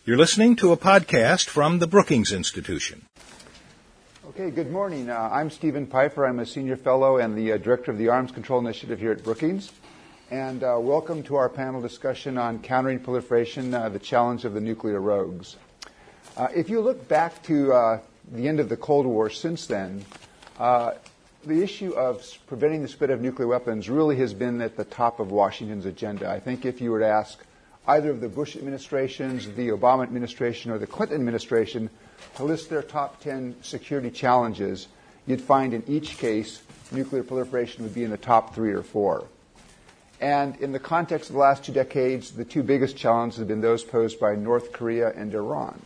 You're listening to a podcast from the Brookings Institution. Okay, good morning. I'm Stephen Piper. I'm a senior fellow and the director of the Arms Control Initiative here at Brookings. And welcome to our panel discussion on countering proliferation, the challenge of the nuclear rogues. If you look back to the end of the Cold War since then, the issue of preventing the spread of nuclear weapons really has been at the top of Washington's agenda. I think if you were to ask either of the Bush administrations, the Obama administration, or the Clinton administration to list their top 10 security challenges, you'd find in each case nuclear proliferation would be in the top 3 or 4. And in the context of the last 2 decades, the 2 biggest challenges have been those posed by North Korea and Iran.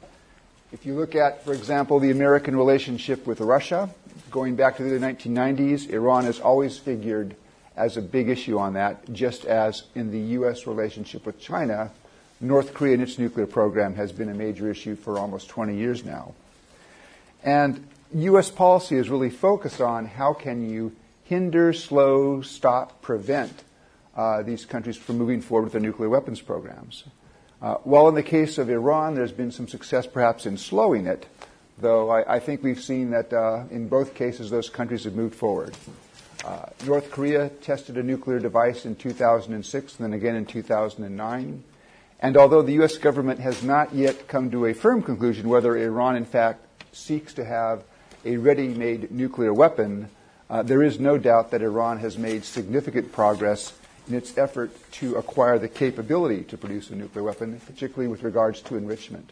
If you look at, for example, the American relationship with Russia, going back to the 1990s, Iran has always figured as a big issue on that, just as in the U.S. relationship with China, North Korea and its nuclear program has been a major issue for almost 20 years now. And U.S. policy is really focused on how can you hinder, slow, stop, prevent these countries from moving forward with their nuclear weapons programs. While in the case of Iran, there's been some success perhaps in slowing it, though I think we've seen that in both cases those countries have moved forward. North Korea tested a nuclear device in 2006 and then again in 2009. And although the U.S. government has not yet come to a firm conclusion whether Iran in fact seeks to have a ready-made nuclear weapon, there is no doubt that Iran has made significant progress in its effort to acquire the capability to produce a nuclear weapon, particularly with regards to enrichment.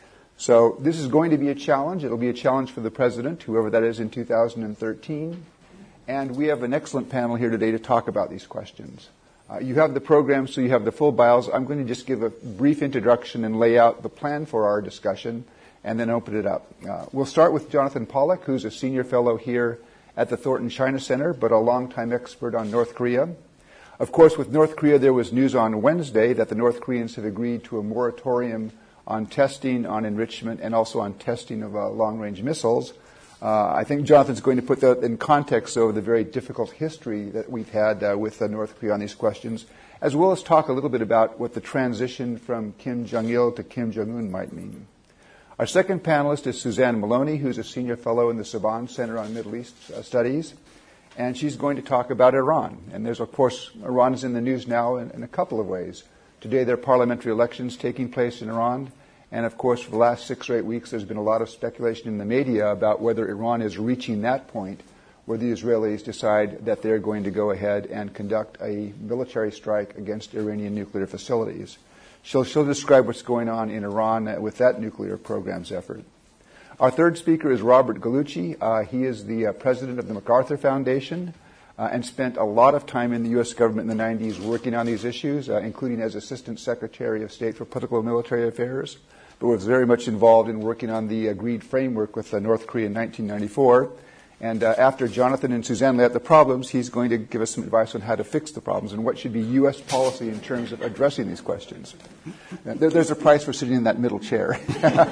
So this is going to be a challenge. It'll be a challenge for the president, whoever that is, in 2013. And we have an excellent panel here today to talk about these questions. You have the program, so you have the full bios. I'm going to just give a brief introduction and lay out the plan for our discussion and then open it up. We'll start with Jonathan Pollack, who's a senior fellow here at the Thornton China Center, but a longtime expert on North Korea. Of course, with North Korea, there was news on Wednesday that the North Koreans have agreed to a moratorium on testing, on enrichment, and also on testing of long-range missiles. I think Jonathan's going to put that in context of the very difficult history that we've had with North Korea on these questions, as well as talk a little bit about what the transition from Kim Jong-il to Kim Jong-un might mean. Our second panelist is Suzanne Maloney, who's a senior fellow in the Saban Center on Middle East Studies, and she's going to talk about Iran. And there's, of course, Iran is in the news now in a couple of ways. Today there are parliamentary elections taking place in Iran. And, of course, for the last 6 or 8 weeks, there's been a lot of speculation in the media about whether Iran is reaching that point where the Israelis decide that they're going to go ahead and conduct a military strike against Iranian nuclear facilities. She'll describe what's going on in Iran with that nuclear program's effort. Our third speaker is Robert Gallucci. He is the president of the MacArthur Foundation and spent a lot of time in the U.S. government in the 90s working on these issues, including as Assistant Secretary of State for Political and Military Affairs, but was very much involved in working on the agreed framework with North Korea in 1994. And after Jonathan and Suzanne lay out the problems, he's going to give us some advice on how to fix the problems and what should be U.S. policy in terms of addressing these questions. There's a price for sitting in that middle chair.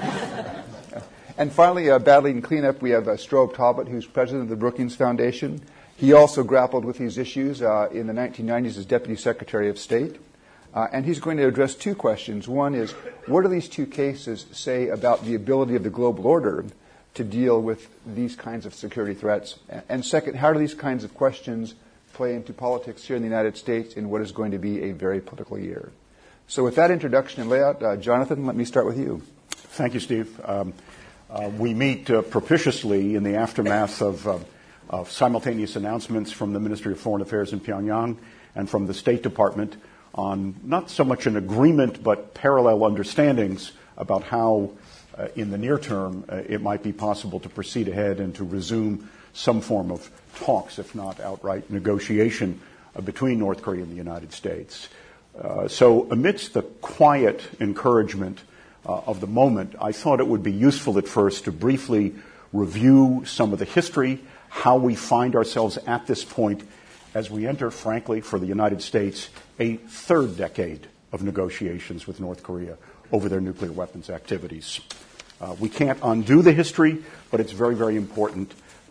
And finally, battling cleanup, we have Strobe Talbot, who's president of the Brookings Foundation. He also grappled with these issues in the 1990s as Deputy Secretary of State. And he's going to address 2 questions. One is, what do these 2 cases say about the ability of the global order to deal with these kinds of security threats? And second, how do these kinds of questions play into politics here in the United States in what is going to be a very political year? So with that introduction and layout, Jonathan, let me start with you. Thank you, Steve. We meet propitiously in the aftermath of simultaneous announcements from the Ministry of Foreign Affairs in Pyongyang and from the State Department on not so much an agreement but parallel understandings about how, in the near term, it might be possible to proceed ahead and to resume some form of talks, if not outright negotiation, between North Korea and the United States. So amidst the quiet encouragement of the moment, I thought it would be useful at first to briefly review some of the history, how we find ourselves at this point as we enter, frankly, for the United States, a 3rd decade of negotiations with North Korea over their nuclear weapons activities. We can't undo the history, but it's very, very important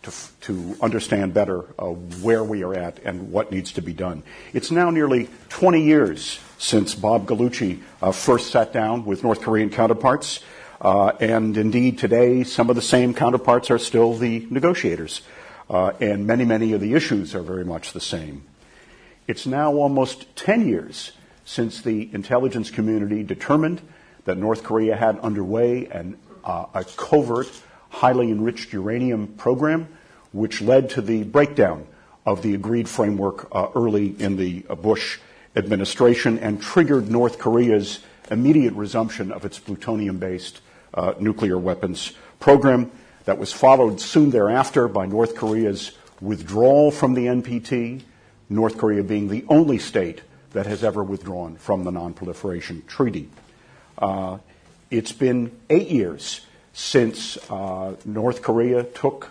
to understand better where we are at and what needs to be done. It's now nearly 20 years since Bob Gallucci first sat down with North Korean counterparts, and indeed today some of the same counterparts are still the negotiators, and many of the issues are very much the same. It's now almost 10 years since the intelligence community determined that North Korea had underway a covert, highly enriched uranium program, which led to the breakdown of the agreed framework early in the Bush administration and triggered North Korea's immediate resumption of its plutonium-based nuclear weapons program that was followed soon thereafter by North Korea's withdrawal from the NPT, North Korea being the only state that has ever withdrawn from the Non-Proliferation Treaty. It's been 8 years since North Korea took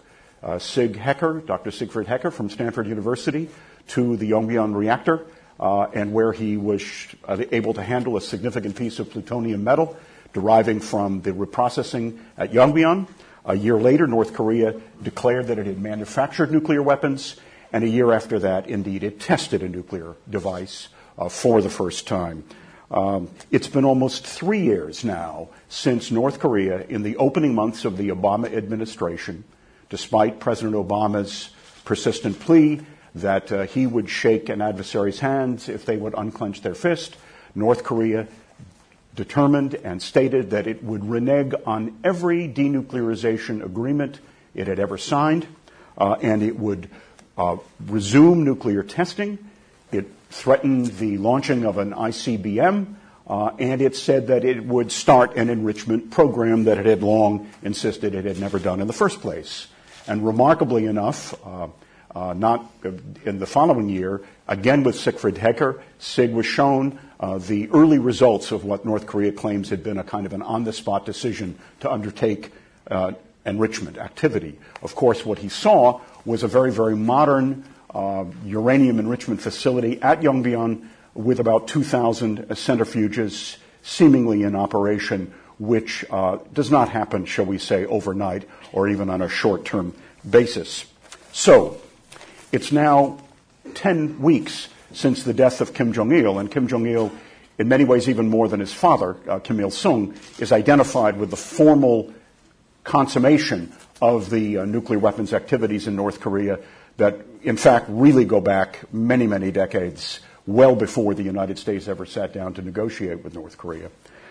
Dr. Siegfried Hecker from Stanford University to the Yongbyon reactor, and where he was able to handle a significant piece of plutonium metal deriving from the reprocessing at Yongbyon. A year later, North Korea declared that it had manufactured nuclear weapons, and a year after that, indeed, it tested a nuclear device for the first time. It's been almost 3 years now since North Korea, in the opening months of the Obama administration, despite President Obama's persistent plea that he would shake an adversary's hands if they would unclench their fist, North Korea determined and stated that it would renege on every denuclearization agreement it had ever signed, and it would resume nuclear testing. It threatened the launching of an ICBM, and it said that it would start an enrichment program that it had long insisted it had never done in the first place. And remarkably enough, not in the following year, again with Siegfried Hecker, SIG was shown the early results of what North Korea claims had been a kind of an on-the-spot decision to undertake enrichment activity. Of course, what he saw was a very modern uranium enrichment facility at Yongbyon with about 2,000 centrifuges seemingly in operation, which does not happen, shall we say, overnight or even on a short-term basis. So, it's now 10 weeks since the death of Kim Jong-il, and Kim Jong-il, in many ways even more than his father, Kim Il-sung, is identified with the formal consummation of the nuclear weapons activities in North Korea that, in fact, really go back many decades, well before the United States ever sat down to negotiate with North Korea.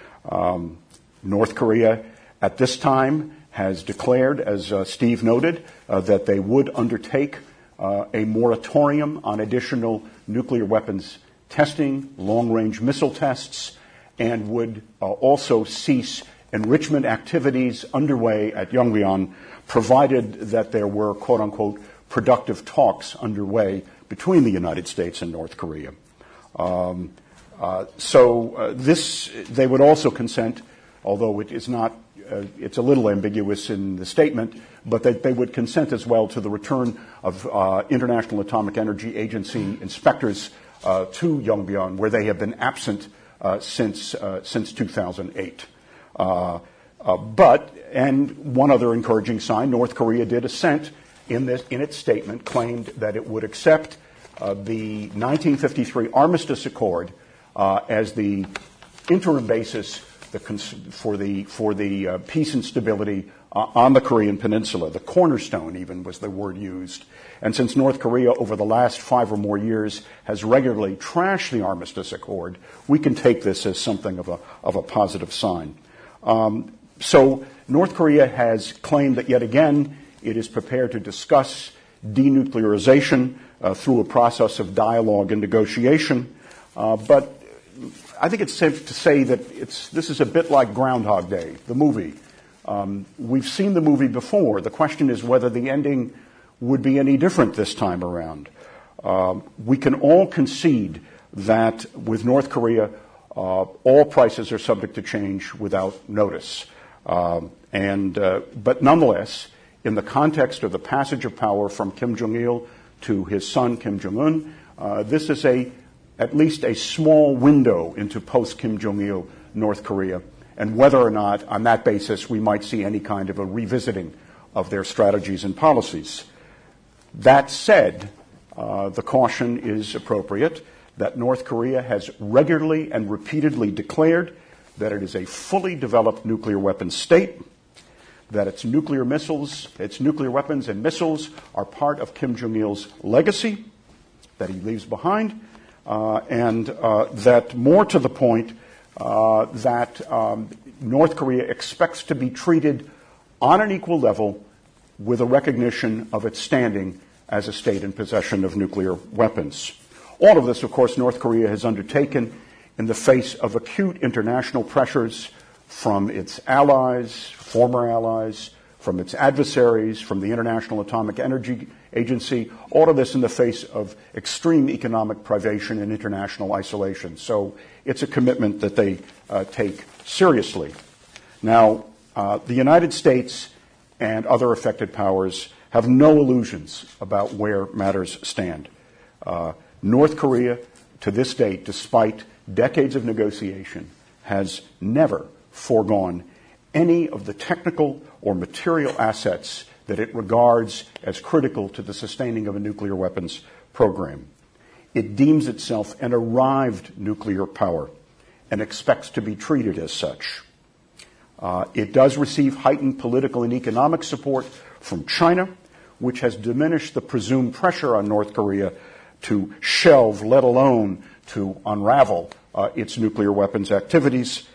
North Korea, at this time, has declared, as Steve noted, that they would undertake a moratorium on additional nuclear weapons testing, long-range missile tests, and would also cease enrichment activities underway at Yongbyon, provided that there were, quote-unquote, productive talks underway between the United States and North Korea. They would also consent, although it is not, it's a little ambiguous in the statement, but that they would consent as well to the return of International Atomic Energy Agency inspectors to Yongbyon, where they have been absent since 2008. And one other encouraging sign, North Korea did assent in its statement, claimed that it would accept the 1953 Armistice Accord as the interim basis for the peace and stability on the Korean Peninsula. The cornerstone, even, was the word used. And since North Korea, over the last 5 or more years, has regularly trashed the Armistice Accord, we can take this as something of a positive sign. So North Korea has claimed that, yet again, it is prepared to discuss denuclearization through a process of dialogue and negotiation. But I think it's safe to say that this is a bit like Groundhog Day, the movie. We've seen the movie before. The question is whether the ending would be any different this time around. We can all concede that with North Korea, all prices are subject to change without notice. But nonetheless, in the context of the passage of power from Kim Jong-il to his son Kim Jong-un, this is at least a small window into post-Kim Jong-il North Korea, and whether or not, on that basis, we might see any kind of a revisiting of their strategies and policies. That said, the caution is appropriate that North Korea has regularly and repeatedly declared that it is a fully developed nuclear weapons state, that its nuclear weapons and missiles are part of Kim Jong-il's legacy that he leaves behind, and that more to the point, that North Korea expects to be treated on an equal level with a recognition of its standing as a state in possession of nuclear weapons. All of this, of course, North Korea has undertaken in the face of acute international pressures from its allies, former allies, from its adversaries, from the International Atomic Energy Agency, all of this in the face of extreme economic privation and international isolation. So it's a commitment that they take seriously. Now, the United States and other affected powers have no illusions about where matters stand. North Korea, to this date, despite decades of negotiation, has never foregone any of the technical or material assets that it regards as critical to the sustaining of a nuclear weapons program. It deems itself an arrived nuclear power and expects to be treated as such. It does receive heightened political and economic support from China, which has diminished the presumed pressure on North Korea to shelve, let alone to unravel its nuclear weapons activities.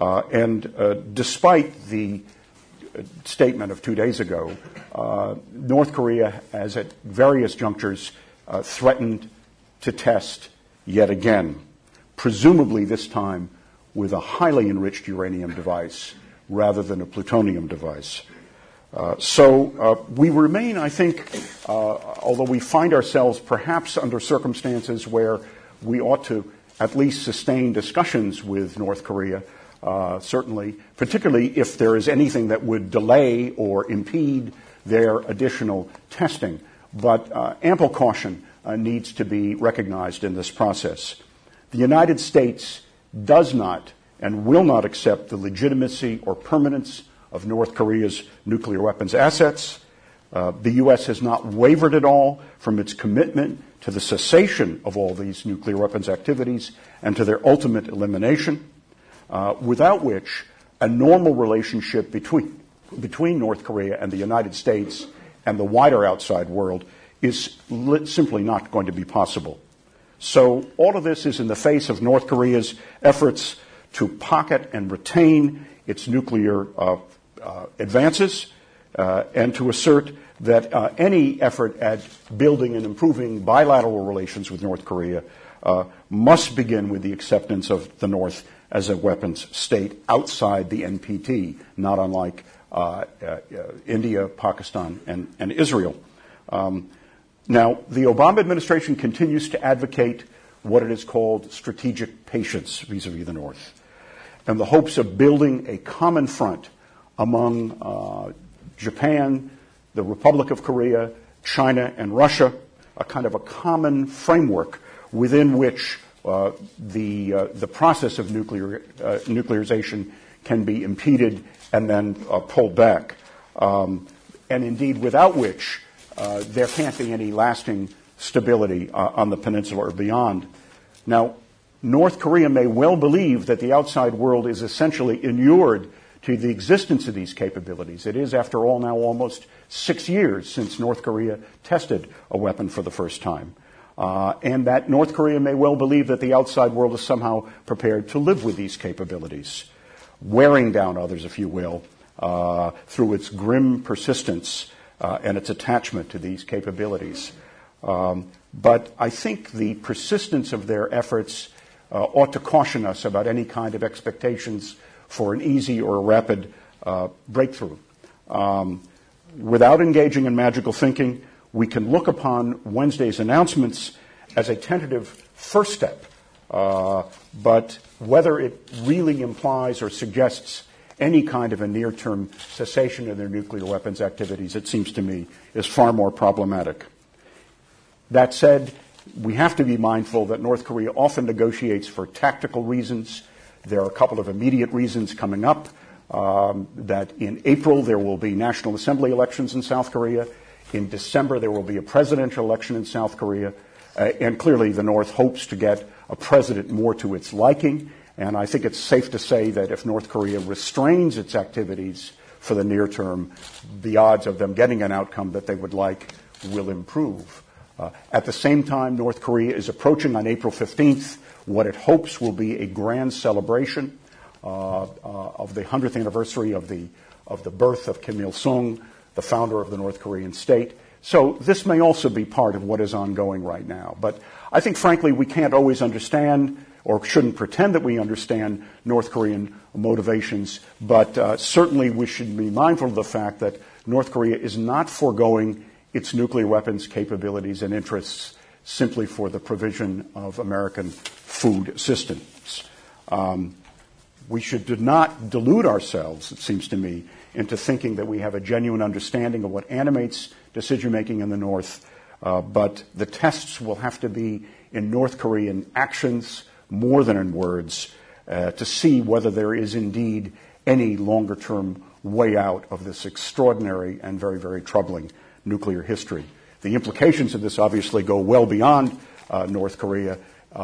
And despite the statement of 2 days ago, North Korea has at various junctures threatened to test yet again, presumably this time with a highly enriched uranium device rather than a plutonium device. So we remain, I think, although we find ourselves perhaps under circumstances where we ought to at least sustain discussions with North Korea, certainly, particularly if there is anything that would delay or impede their additional testing. But ample caution needs to be recognized in this process. The United States does not and will not accept the legitimacy or permanence of North Korea's nuclear weapons assets. The U.S. has not wavered at all from its commitment to the cessation of all these nuclear weapons activities and to their ultimate elimination, without which a normal relationship between North Korea and the United States and the wider outside world is simply not going to be possible. So all of this is in the face of North Korea's efforts to pocket and retain its nuclear advances and to assert that any effort at building and improving bilateral relations with North Korea must begin with the acceptance of the North as a weapons state outside the NPT, not unlike India, Pakistan, and Israel. Now, the Obama administration continues to advocate what it has called strategic patience vis-a-vis the North, and the hopes of building a common front among Japan, the Republic of Korea, China, and Russia, a kind of a common framework within which the process of nuclearization can be impeded and then pulled back, and indeed without which there can't be any lasting stability on the peninsula or beyond. Now, North Korea may well believe that the outside world is essentially inured to the existence of these capabilities. It is, after all, now almost 6 years since North Korea tested a weapon for the first time. And that North Korea may well believe that the outside world is somehow prepared to live with these capabilities, wearing down others, if you will, through its grim persistence and its attachment to these capabilities. But I think the persistence of their efforts ought to caution us about any kind of expectations for an easy or a rapid breakthrough. Without engaging in magical thinking, we can look upon Wednesday's announcements as a tentative first step. But whether it really implies or suggests any kind of a near-term cessation of their nuclear weapons activities, it seems to me, is far more problematic. That said, we have to be mindful that North Korea often negotiates for tactical reasons. There are a couple of immediate reasons coming up, that in April there will be National Assembly elections in South Korea. In December, there will be a presidential election in South Korea, and clearly the North hopes to get a president more to its liking. And I think it's safe to say that if North Korea restrains its activities for the near term, the odds of them getting an outcome that they would like will improve. At the same time, North Korea is approaching on April 15th what it hopes will be a grand celebration of the 100th anniversary of the birth of Kim Il-sung, the founder of the North Korean state. So this may also be part of what is ongoing right now. But I think, frankly, we can't always understand or shouldn't pretend that we understand North Korean motivations, but certainly we should be mindful of the fact that North Korea is not foregoing its nuclear weapons capabilities and interests simply for the provision of American food assistance. We should not delude ourselves, it seems to me, into thinking that we have a genuine understanding of what animates decision-making in the North, but the tests will have to be in North Korean actions more than in words to see whether there is indeed any longer-term way out of this extraordinary and very, very troubling nuclear history. The implications of this obviously go well beyond North Korea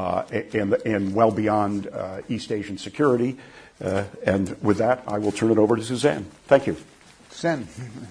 and well beyond East Asian security. And with that, I will turn it over to Suzanne. Thank you. Suzanne.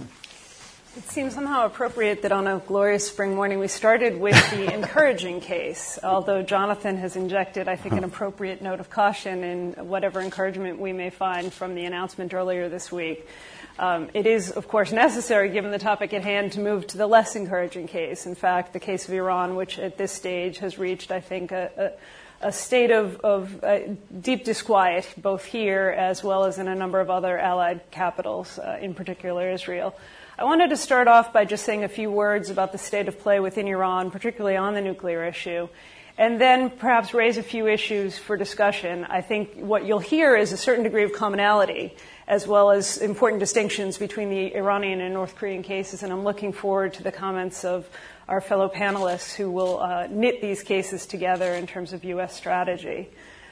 It seems somehow appropriate that on a glorious spring morning we started with the encouraging case, although Jonathan has injected, I think, an appropriate note of caution in whatever encouragement we may find from the announcement earlier this week. It is, of course, necessary, given the topic at hand, to move to the less encouraging case. In fact, the case of Iran, which at this stage has reached, I think, a state of deep disquiet, both here as well as in a number of other allied capitals, in particular Israel. I wanted to start off by just saying a few words about the state of play within Iran, particularly on the nuclear issue, and then perhaps raise a few issues for discussion. I think what you'll hear is a certain degree of commonality, as well as important distinctions between the Iranian and North Korean cases, and I'm looking forward to the comments of our fellow panelists who will knit these cases together in terms of U.S. strategy.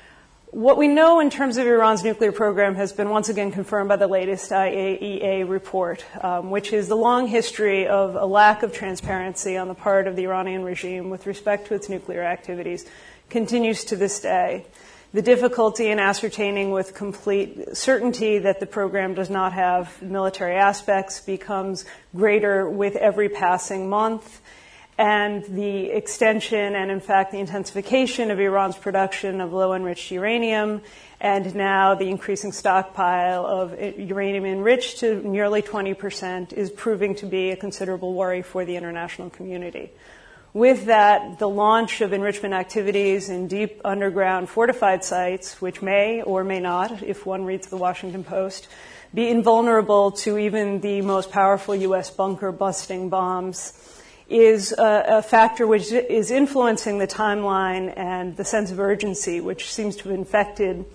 What we know in terms of Iran's nuclear program has been once again confirmed by the latest IAEA report, which is the long history of a lack of transparency on the part of the Iranian regime with respect to its nuclear activities continues to this day. The difficulty in ascertaining with complete certainty that the program does not have military aspects becomes greater with every passing month. And the extension and, in fact, the intensification of Iran's production of low-enriched uranium, and now the increasing stockpile of uranium enriched to nearly 20% is proving to be a considerable worry for the international community. With that, the launch of enrichment activities in deep underground fortified sites, which may or may not, if one reads the Washington Post, be invulnerable to even the most powerful U.S. bunker-busting bombs, is a factor which is influencing the timeline and the sense of urgency, which seems to have infected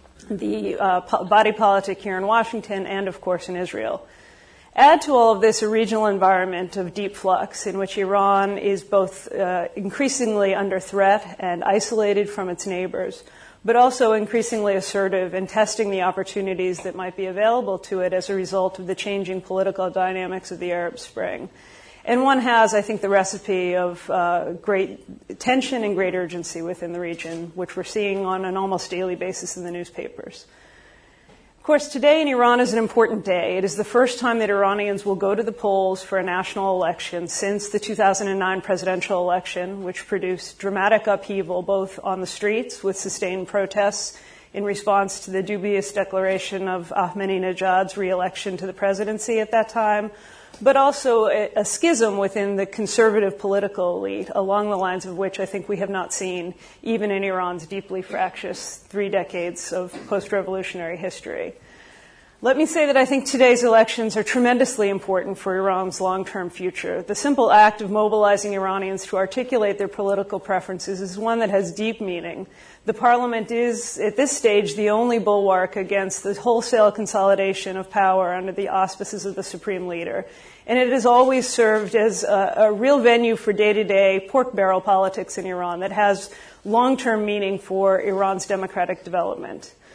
the body politic here in Washington and, of course, in Israel. Add to all of this a regional environment of deep flux in which Iran is both increasingly under threat and isolated from its neighbors, but also increasingly assertive and testing the opportunities that might be available to it as a result of the changing political dynamics of the Arab Spring. And one has, I think, the recipe of great tension and great urgency within the region, which we're seeing on an almost daily basis in the newspapers. Of course, today in Iran is an important day. It is the first time that Iranians will go to the polls for a national election since the 2009 presidential election, which produced dramatic upheaval both on the streets with sustained protests in response to the dubious declaration of Ahmadinejad's re-election to the presidency at that time, but also a schism within the conservative political elite, along the lines of which I think we have not seen even in Iran's deeply fractious 3 decades of post-revolutionary history. Let me say that I think today's elections are tremendously important for Iran's long-term future. The simple act of mobilizing Iranians to articulate their political preferences is one that has deep meaning. The parliament is, at this stage, the only bulwark against the wholesale consolidation of power under the auspices of the supreme leader. And it has always served as a real venue for day-to-day pork barrel politics in Iran that has long-term meaning for Iran's democratic development.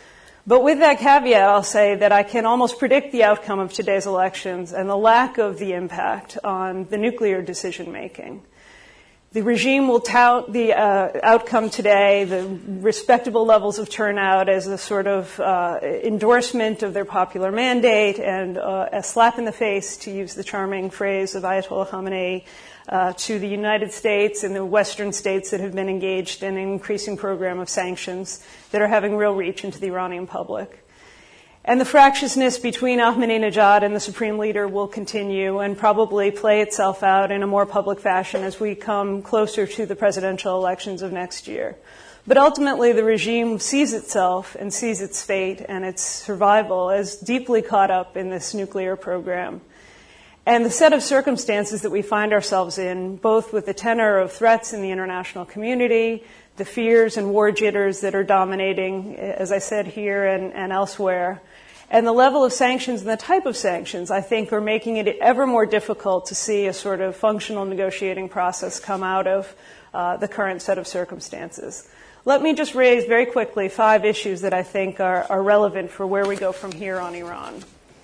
But with that caveat, I'll say that I can almost predict the outcome of today's elections and the lack of the impact on the nuclear decision-making. The regime will tout the outcome today, the respectable levels of turnout, as a sort of endorsement of their popular mandate and a slap in the face, to use the charming phrase of Ayatollah Khamenei, to the United States and the Western states that have been engaged in an increasing program of sanctions that are having real reach into the Iranian public. And the fractiousness between Ahmadinejad and the Supreme Leader will continue and probably play itself out in a more public fashion as we come closer to the presidential elections of next year. But ultimately, the regime sees itself and sees its fate and its survival as deeply caught up in this nuclear program. And the set of circumstances that we find ourselves in, both with the tenor of threats in the international community, the fears and war jitters that are dominating, as I said here and elsewhere, and the level of sanctions and the type of sanctions, I think, are making it ever more difficult to see a sort of functional negotiating process come out of the current set of circumstances. Let me just raise very quickly 5 issues that I think are relevant for where we go from here on Iran.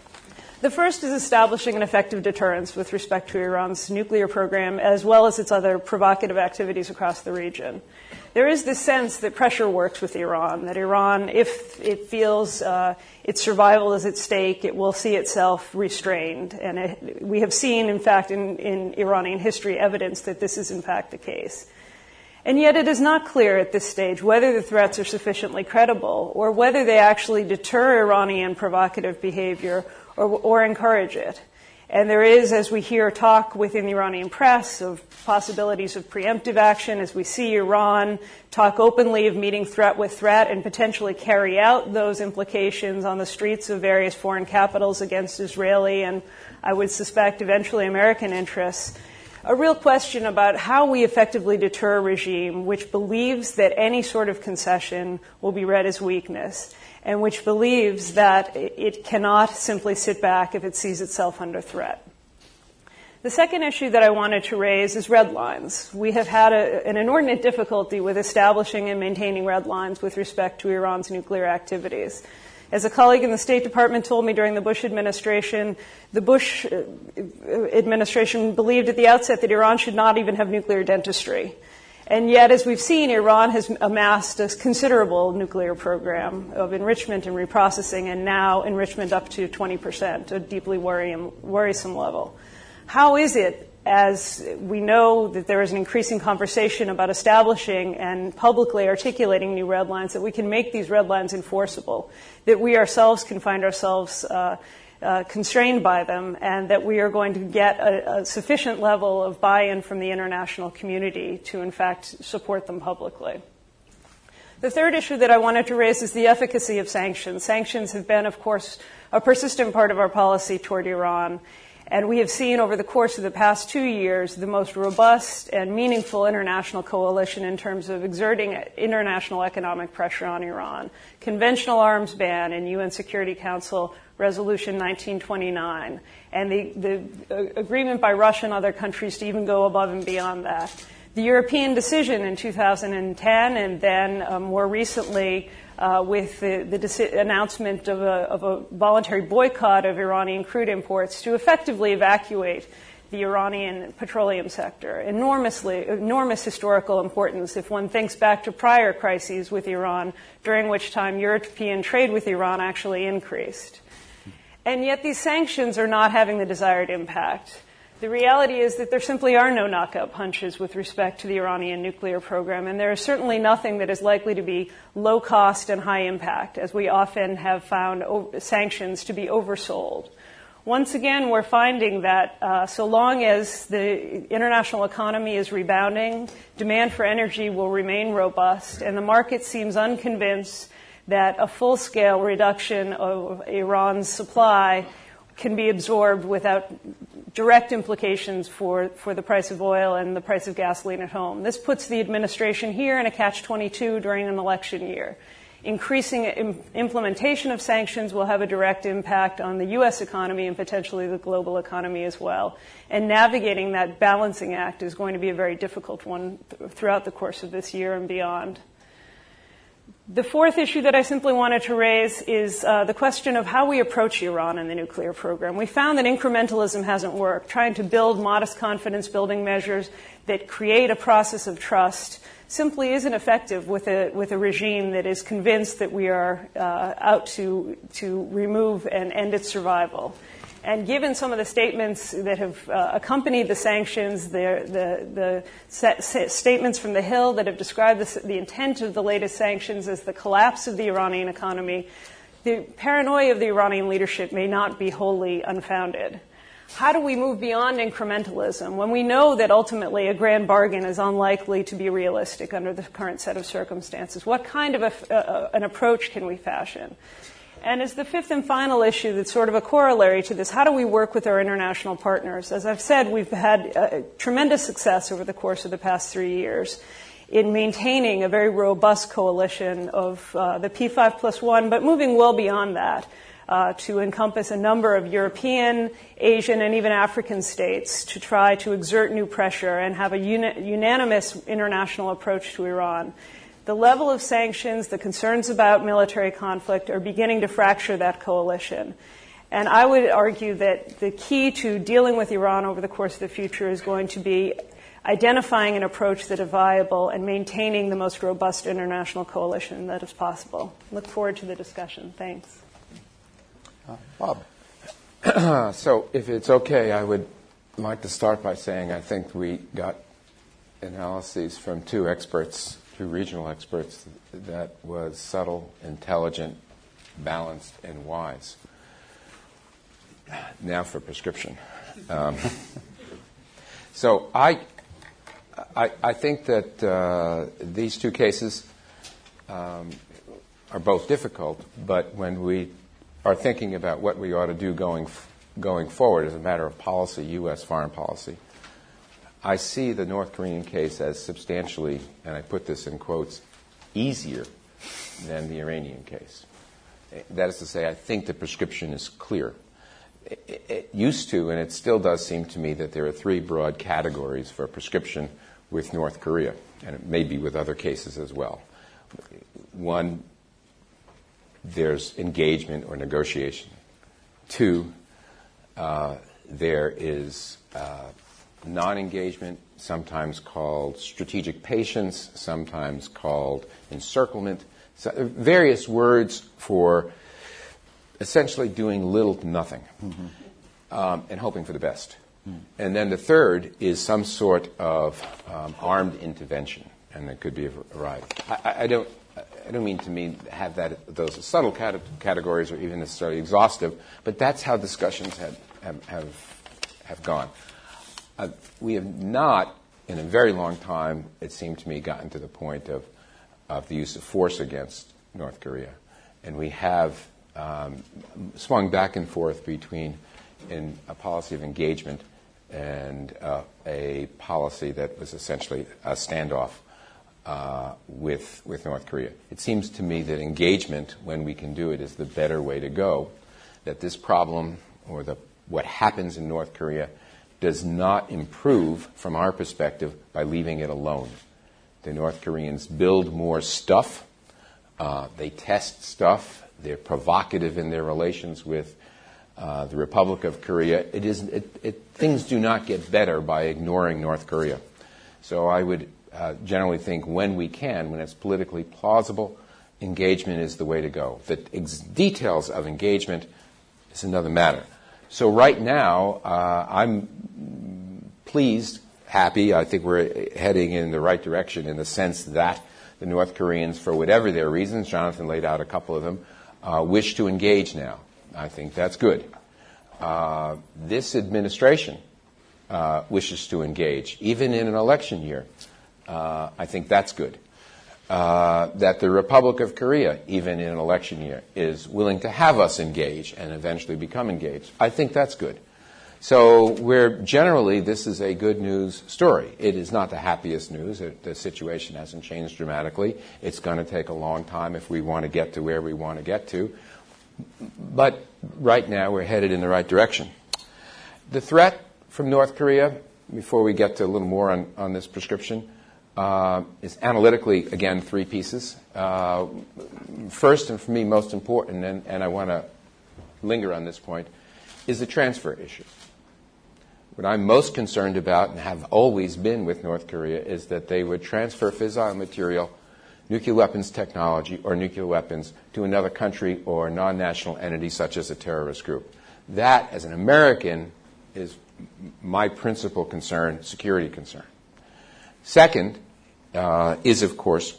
The first is establishing an effective deterrence with respect to Iran's nuclear program, as well as its other provocative activities across the region. There is this sense that pressure works with Iran, that Iran, if it feels its survival is at stake, it will see itself restrained. And we have seen, in fact, in Iranian history, evidence that this is, in fact, the case. And yet it is not clear at this stage whether the threats are sufficiently credible or whether they actually deter Iranian provocative behavior or encourage it. And there is, as we hear talk within the Iranian press, of possibilities of preemptive action, as we see Iran talk openly of meeting threat with threat and potentially carry out those implications on the streets of various foreign capitals against Israeli and, I would suspect, eventually American interests. A real question about how we effectively deter a regime which believes that any sort of concession will be read as weakness, and which believes that it cannot simply sit back if it sees itself under threat. The second issue that I wanted to raise is red lines. We have had an inordinate difficulty with establishing and maintaining red lines with respect to Iran's nuclear activities. As a colleague in the State Department told me during the Bush administration, the Bush administration believed at the outset that Iran should not even have nuclear dentistry. And yet, as we've seen, Iran has amassed a considerable nuclear program of enrichment and reprocessing, and now enrichment up to 20%, a deeply worrisome level. How is it, as we know that there is an increasing conversation about establishing and publicly articulating new red lines, that we can make these red lines enforceable, that we ourselves can find ourselves constrained by them, and that we are going to get a sufficient level of buy-in from the international community to, in fact, support them publicly. The third issue that I wanted to raise is the efficacy of sanctions. Sanctions have been, of course, a persistent part of our policy toward Iran, and we have seen over the course of the past 2 years the most robust and meaningful international coalition in terms of exerting international economic pressure on Iran. Conventional arms ban in UN Security Council Resolution 1929, and the agreement by Russia and other countries to even go above and beyond that. The European decision in 2010, and then more recently with the announcement of a voluntary boycott of Iranian crude imports to effectively evacuate the Iranian petroleum sector. Enormous historical importance if one thinks back to prior crises with Iran, during which time European trade with Iran actually increased. And yet these sanctions are not having the desired impact. The reality is that there simply are no knockout punches with respect to the Iranian nuclear program, and there is certainly nothing that is likely to be low cost and high impact, as we often have found sanctions to be oversold. Once again, we're finding that so long as the international economy is rebounding, demand for energy will remain robust, and the market seems unconvinced that a full-scale reduction of Iran's supply can be absorbed without direct implications for the price of oil and the price of gasoline at home. This puts the administration here in a catch-22 during an election year. Increasing implementation of sanctions will have a direct impact on the U.S. economy and potentially the global economy as well. And navigating that balancing act is going to be a very difficult one throughout the course of this year and beyond. The fourth issue that I simply wanted to raise is the question of how we approach Iran and the nuclear program. We found that incrementalism hasn't worked. Trying to build modest confidence building measures that create a process of trust simply isn't effective with a regime that is convinced that we are out to remove and end its survival. And given some of the statements that have accompanied the sanctions, the statements from the Hill that have described the intent of the latest sanctions as the collapse of the Iranian economy, the paranoia of the Iranian leadership may not be wholly unfounded. How do we move beyond incrementalism when we know that ultimately a grand bargain is unlikely to be realistic under the current set of circumstances? What kind of an approach can we fashion? And as the fifth and final issue that's sort of a corollary to this, how do we work with our international partners? As I've said, we've had tremendous success over the course of the past 3 years in maintaining a very robust coalition of the P5+1, but moving well beyond that to encompass a number of European, Asian, and even African states to try to exert new pressure and have a unanimous international approach to Iran. The level of sanctions, the concerns about military conflict are beginning to fracture that coalition. And I would argue that the key to dealing with Iran over the course of the future is going to be identifying an approach that is viable and maintaining the most robust international coalition that is possible. Look forward to the discussion. Thanks. Bob. So if it's okay, I would like to start by saying I think we got analyses from two regional experts, that was subtle, intelligent, balanced, and wise. Now for prescription. So I think that these two cases are both difficult, but when we are thinking about what we ought to do going forward as a matter of policy, U.S. foreign policy, I see the North Korean case as substantially, and I put this in quotes, easier than the Iranian case. That is to say, I think the prescription is clear. It used to, and it still does seem to me, that there are three broad categories for prescription with North Korea, and it may be with other cases as well. One, there's engagement or negotiation. Two, there is non-engagement, sometimes called strategic patience, sometimes called encirclement, so various words for essentially doing little to nothing, and hoping for the best. And then the third is some sort of armed intervention, and it could be a variety. I don't mean to have those as subtle categories or even necessarily exhaustive, but that's how discussions have gone. We have not, in a very long time, it seemed to me, gotten to the point of the use of force against North Korea. And we have swung back and forth between a policy of engagement and a policy that was essentially a standoff with North Korea. It seems to me that engagement, when we can do it, is the better way to go, that this problem or what happens in North Korea does not improve from our perspective by leaving it alone. The North Koreans build more stuff. They test stuff. They're provocative in their relations with the Republic of Korea. Things do not get better by ignoring North Korea. So I would generally think when it's politically plausible, engagement is the way to go. The details of engagement is another matter. So right now, I'm pleased, happy. I think we're heading in the right direction in the sense that the North Koreans, for whatever their reasons, Jonathan laid out a couple of them, wish to engage now. I think that's good. This administration wishes to engage, even in an election year. I think that's good. That the Republic of Korea, even in an election year, is willing to have us engage and eventually become engaged. I think that's good. So this is a good news story. It is not the happiest news. The situation hasn't changed dramatically. It's going to take a long time if we want to get to where we want to get to. But right now we're headed in the right direction. The threat from North Korea, before we get to a little more on this prescription, is analytically, again, three pieces. First, and for me most important, and I want to linger on this point, is the transfer issue. What I'm most concerned about, and have always been with North Korea, is that they would transfer fissile material, nuclear weapons technology, or nuclear weapons to another country or non-national entity such as a terrorist group. That, as an American, is my principal concern, security concern. Second is, of course,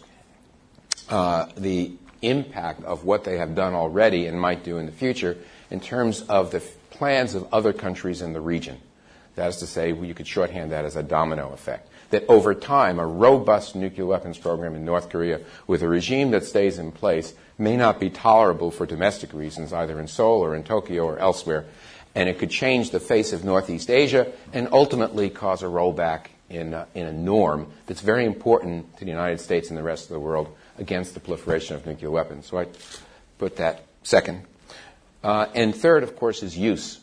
the impact of what they have done already and might do in the future in terms of the plans of other countries in the region. That is to say, you could shorthand that as a domino effect. That over time, a robust nuclear weapons program in North Korea with a regime that stays in place may not be tolerable for domestic reasons, either in Seoul or in Tokyo or elsewhere, and it could change the face of Northeast Asia and ultimately cause a rollback in a norm that's very important to the United States and the rest of the world against the proliferation of nuclear weapons. So I put that second. And third, of course, is use.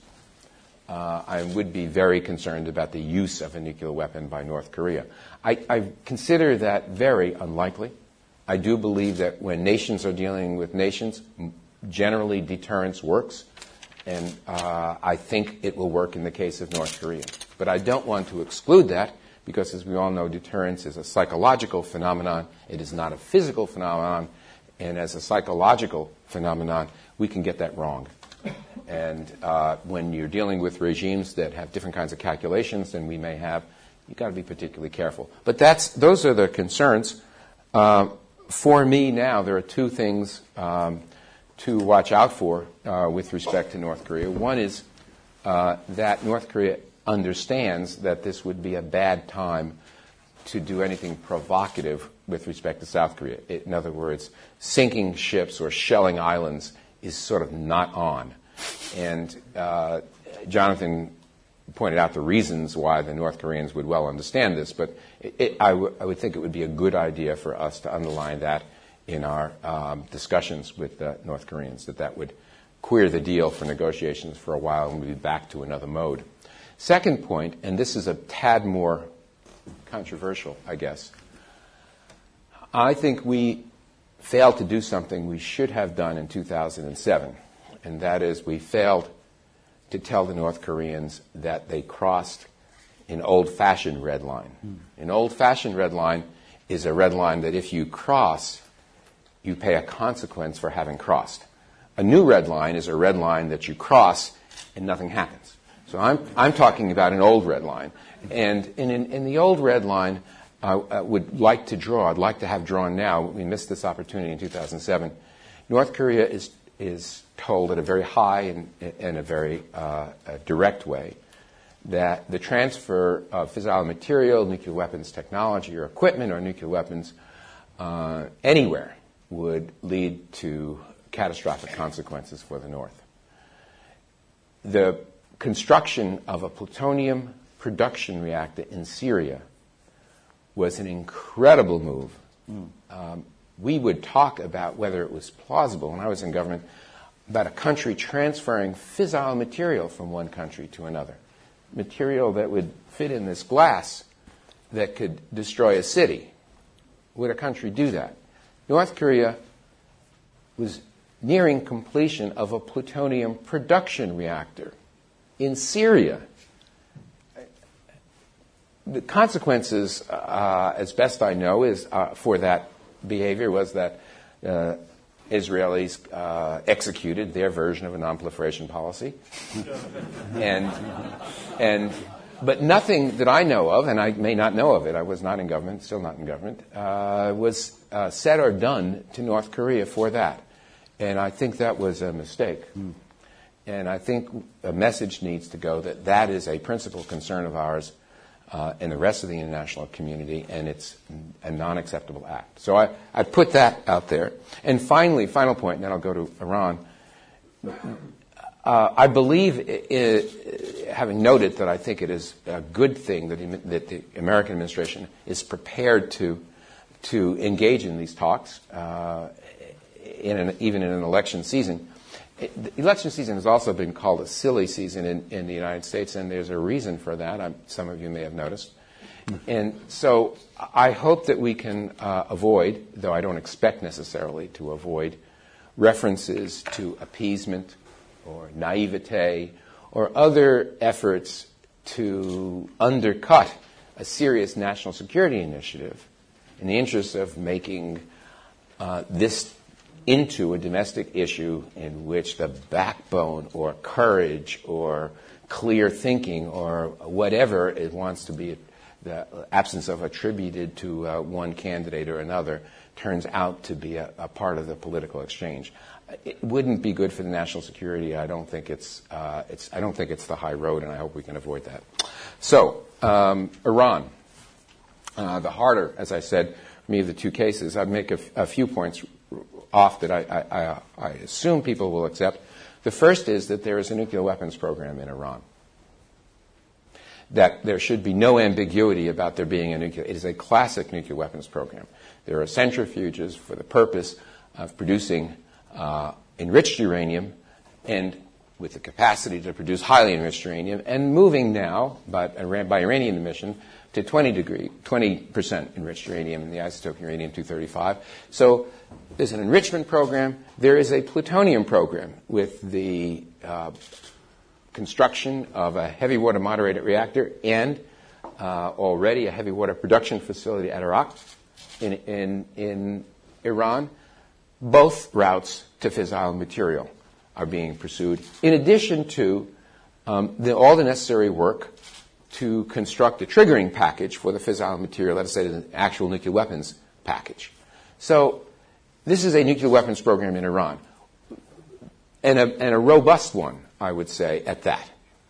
I would be very concerned about the use of a nuclear weapon by North Korea. I consider that very unlikely. I do believe that when nations are dealing with nations, generally deterrence works, and I think it will work in the case of North Korea. But I don't want to exclude that because, as we all know, deterrence is a psychological phenomenon. It is not a physical phenomenon, and as a psychological phenomenon, we can get that wrong. And when you're dealing with regimes that have different kinds of calculations than we may have, you've got to be particularly careful. But those are the concerns. For me now, there are two things to watch out for with respect to North Korea. One is that North Korea understands that this would be a bad time to do anything provocative with respect to South Korea. In other words, sinking ships or shelling islands is sort of not on. And Jonathan pointed out the reasons why the North Koreans would well understand this, but I would think it would be a good idea for us to underline that in our discussions with the North Koreans, that would queer the deal for negotiations for a while and we'll be back to another mode. Second point, and this is a tad more controversial, I guess, I think we failed to do something we should have done in 2007. And that is, we failed to tell the North Koreans that they crossed an old-fashioned red line. An old-fashioned red line is a red line that if you cross, you pay a consequence for having crossed. A new red line is a red line that you cross and nothing happens. So I'm talking about an old red line. And in the old red line, I would like to draw, I'd like to have drawn now, we missed this opportunity in 2007, North Korea is told at a very high and a very direct way that the transfer of fissile material, nuclear weapons technology or equipment or nuclear weapons anywhere would lead to catastrophic consequences for the North. The construction of a plutonium production reactor in Syria was an incredible move. We would talk about whether it was plausible, when I was in government, about a country transferring fissile material from one country to another. Material that would fit in this glass that could destroy a city. Would a country do that? North Korea was nearing completion of a plutonium production reactor in Syria. The consequences, as best I know, is for that behavior was that Israelis executed their version of a non-proliferation policy, but nothing that I know of, and I may not know of it, I was not in government, still not in government, was said or done to North Korea for that. And I think that was a mistake. And I think a message needs to go that that is a principal concern of ours and the rest of the international community, and it's a non-acceptable act. So I put that out there. And finally, final point, and then I'll go to Iran. I believe, having noted that I think it is a good thing that the American administration is prepared to engage in these talks, even in an election season. The election season has also been called a silly season in the United States, and there's a reason for that. Some of you may have noticed. And so I hope that we can avoid, though I don't expect necessarily to avoid, references to appeasement or naivete or other efforts to undercut a serious national security initiative in the interest of making this into a domestic issue in which the backbone or courage or clear thinking or whatever it wants to be, the absence of attributed to one candidate or another, turns out to be a part of the political exchange. It wouldn't be good for the national security. I don't think it's the high road, and I hope we can avoid that. So, Iran, the harder, as I said, for me of the two cases. I'd make a few points off that I assume people will accept. The first is that there is a nuclear weapons program in Iran. That there should be no ambiguity about there being a nuclear. It is a classic nuclear weapons program. There are centrifuges for the purpose of producing enriched uranium, and with the capacity to produce highly enriched uranium, and moving now, by Iranian admission, to 20% enriched uranium in the isotope uranium-235. So there's an enrichment program. There is a plutonium program with the construction of a heavy water moderated reactor and already a heavy water production facility at Arak in Iran. Both routes to fissile material are being pursued, in addition to all the necessary work to construct a triggering package for the fissile material, let us say the actual nuclear weapons package. So this is a nuclear weapons program in Iran, and a robust one, I would say, at that.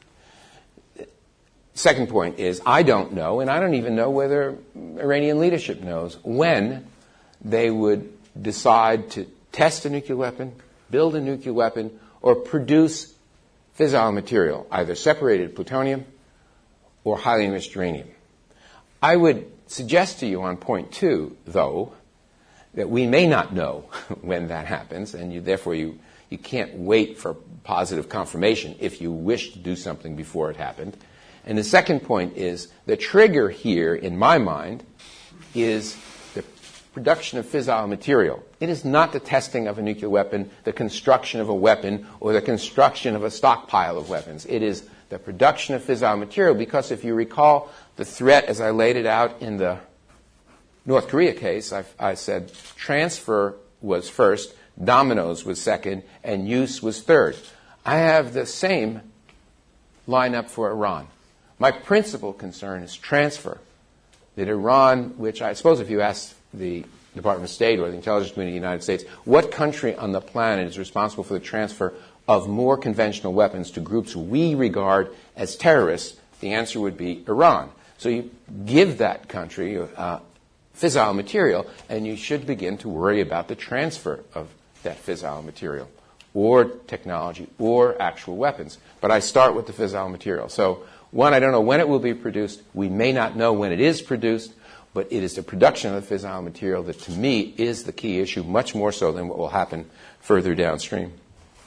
Second point is, I don't know, and I don't even know whether Iranian leadership knows, when they would decide to test a nuclear weapon, build a nuclear weapon, or produce fissile material, either separated plutonium or highly enriched uranium. I would suggest to you on point 2, though, that we may not know when that happens, and therefore you can't wait for positive confirmation if you wish to do something before it happened. And the second point is, the trigger here, in my mind, is the production of fissile material. It is not the testing of a nuclear weapon, the construction of a weapon, or the construction of a stockpile of weapons. It is the production of fissile material, because if you recall the threat as I laid it out in the North Korea case, I said transfer was first, dominoes was second, and use was third. I have the same lineup for Iran. My principal concern is transfer. That Iran, which I suppose if you ask the Department of State or the intelligence community of the United States, what country on the planet is responsible for the transfer of more conventional weapons to groups we regard as terrorists, the answer would be Iran. So you give that country fissile material, and you should begin to worry about the transfer of that fissile material, or technology, or actual weapons. But I start with the fissile material. So, one, I don't know when it will be produced. We may not know when it is produced, but it is the production of the fissile material that, to me, is the key issue, much more so than what will happen further downstream.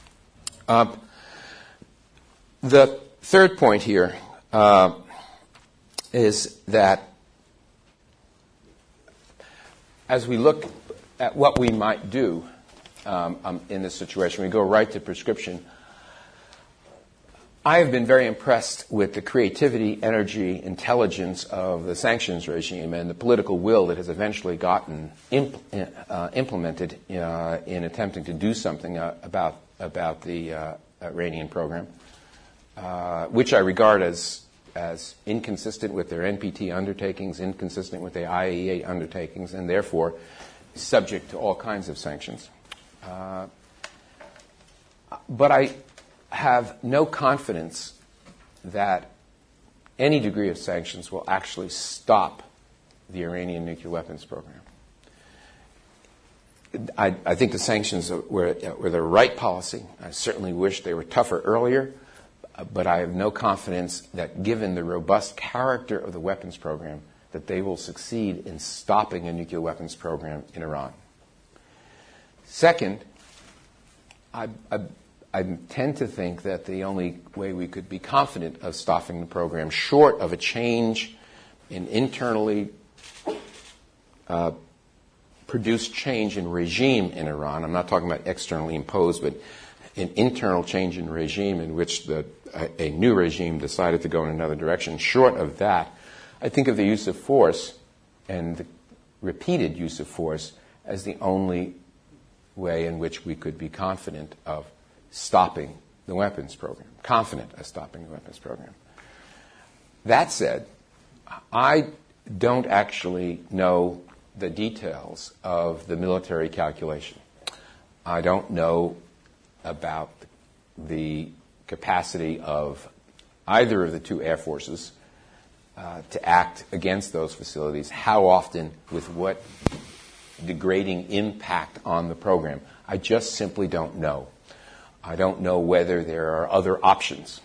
The third point here is that as we look at what we might do in this situation, we go right to prescription. I have been very impressed with the creativity, energy, intelligence of the sanctions regime and the political will that has eventually gotten implemented in attempting to do something about the Iranian program, which I regard as inconsistent with their NPT undertakings, inconsistent with their IAEA undertakings, and therefore subject to all kinds of sanctions. But I have no confidence that any degree of sanctions will actually stop the Iranian nuclear weapons program. I think the sanctions were the right policy. I certainly wish they were tougher earlier, but I have no confidence that, given the robust character of the weapons program, that they will succeed in stopping a nuclear weapons program in Iran. Second, I tend to think that the only way we could be confident of stopping the program, short of a change an internally produced change in regime in Iran. I'm not talking about externally imposed, but an internal change in regime in which a new regime decided to go in another direction. Short of that, I think of the use of force and the repeated use of force as the only way in which we could be confident of stopping the weapons program, confident of stopping the weapons program. That said, I don't actually know the details of the military calculation. I don't know about the capacity of either of the two air forces to act against those facilities, how often, with what degrading impact on the program. I just simply don't know. I don't know whether there are other options.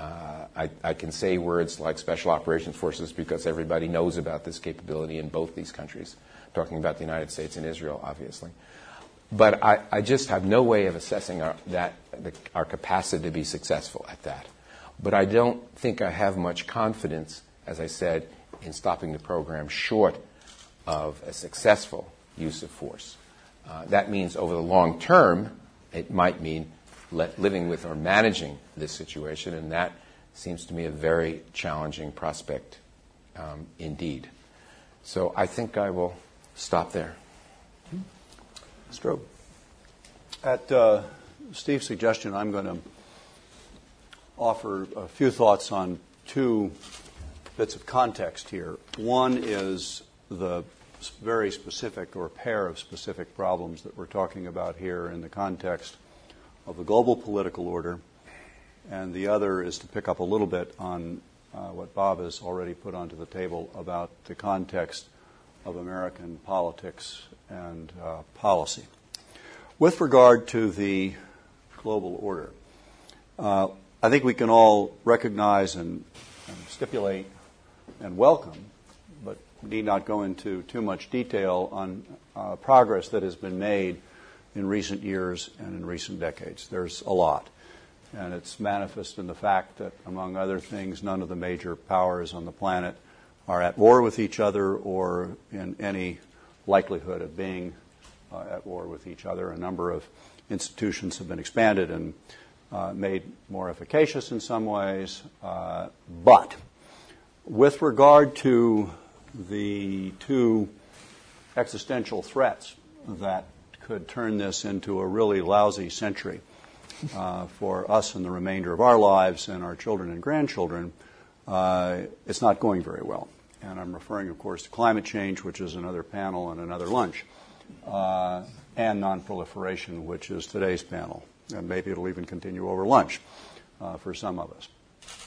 I can say words like Special Operations Forces because everybody knows about this capability in both these countries. I'm talking about the United States and Israel, obviously. But I just have no way of assessing our capacity to be successful at that. But I don't think I have much confidence, as I said, in stopping the program short of a successful use of force. That means over the long term, it might mean living with or managing this situation, and that seems to me a very challenging prospect indeed. So I think I will stop there. Strobe. At Steve's suggestion, I'm going to offer a few thoughts on two bits of context here. One is the very specific or pair of specific problems that we're talking about here in the context of the global political order, and the other is to pick up a little bit on what Bob has already put onto the table about the context of American politics and policy. With regard to the global order, I think we can all recognize and stipulate and welcome, but need not go into too much detail on progress that has been made in recent years and in recent decades. There's a lot. And it's manifest in the fact that, among other things, none of the major powers on the planet are at war with each other or in any likelihood of being at war with each other. A number of institutions have been expanded and made more efficacious in some ways. But with regard to the two existential threats that could turn this into a really lousy century for us and the remainder of our lives and our children and grandchildren, it's not going very well. And I'm referring, of course, to climate change, which is another panel and another lunch, and nonproliferation, which is today's panel. And maybe it'll even continue over lunch for some of us.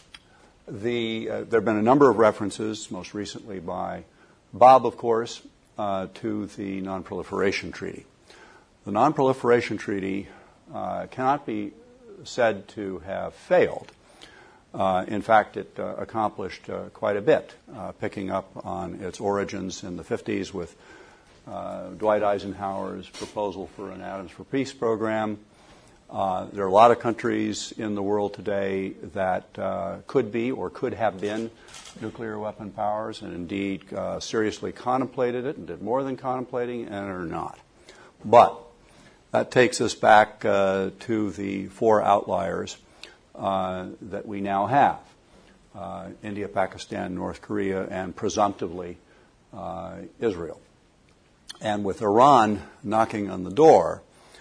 There have been a number of references, most recently by Bob, of course, to the Nonproliferation Treaty. The Nonproliferation Treaty cannot be said to have failed. In fact, it accomplished quite a bit, picking up on its origins in the 50s with Dwight Eisenhower's proposal for an Atoms for Peace program. There are a lot of countries in the world today that could be or could have been nuclear weapon powers and indeed seriously contemplated it and did more than contemplating and are not. But that takes us back to the four outliers that we now have. India, Pakistan, North Korea, and presumptively Israel. And with Iran knocking on the door,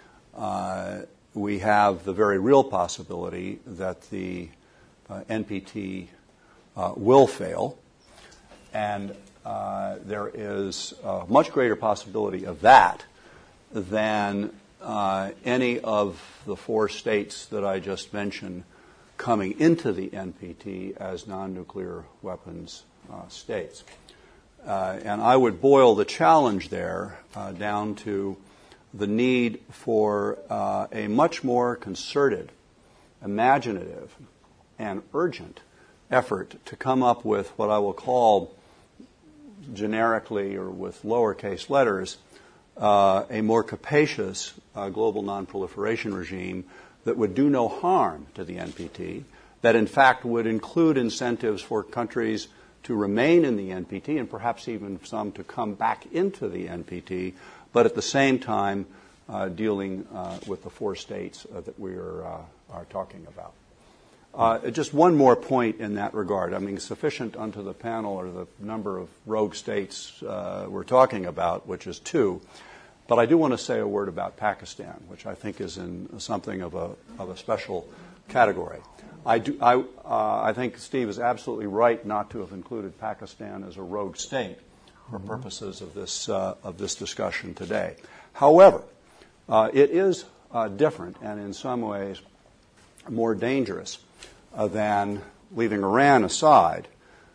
we have the very real possibility that the NPT will fail. And there is a much greater possibility of that than any of the four states that I just mentioned coming into the NPT as non-nuclear weapons states. And I would boil the challenge there down to the need for a much more concerted, imaginative, and urgent effort to come up with what I will call generically or with lowercase letters a more capacious global nonproliferation regime that would do no harm to the NPT, that in fact would include incentives for countries to remain in the NPT and perhaps even some to come back into the NPT, but at the same time dealing with the 4 states that we are talking about. Just one more point in that regard. I mean, sufficient unto the panel or the number of rogue states we're talking about, which is 2. But I do want to say a word about Pakistan, which I think is in something of a special category. I think Steve is absolutely right not to have included Pakistan as a rogue state for purposes of this discussion today. However, it is different and in some ways more dangerous than, leaving Iran aside,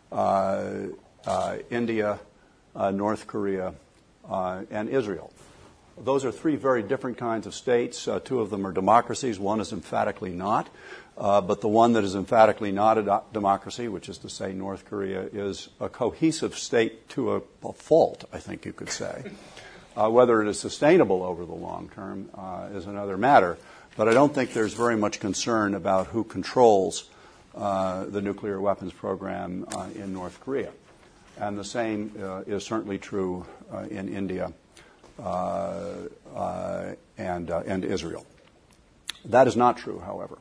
India, North Korea, and Israel. Those are 3 very different kinds of states. 2 of them are democracies. One is emphatically not. But the one that is emphatically not a democracy, which is to say North Korea, is a cohesive state to a fault, I think you could say. Whether it is sustainable over the long term is another matter. But I don't think there's very much concern about who controls the nuclear weapons program in North Korea. And the same is certainly true in India and Israel. That is not true, however,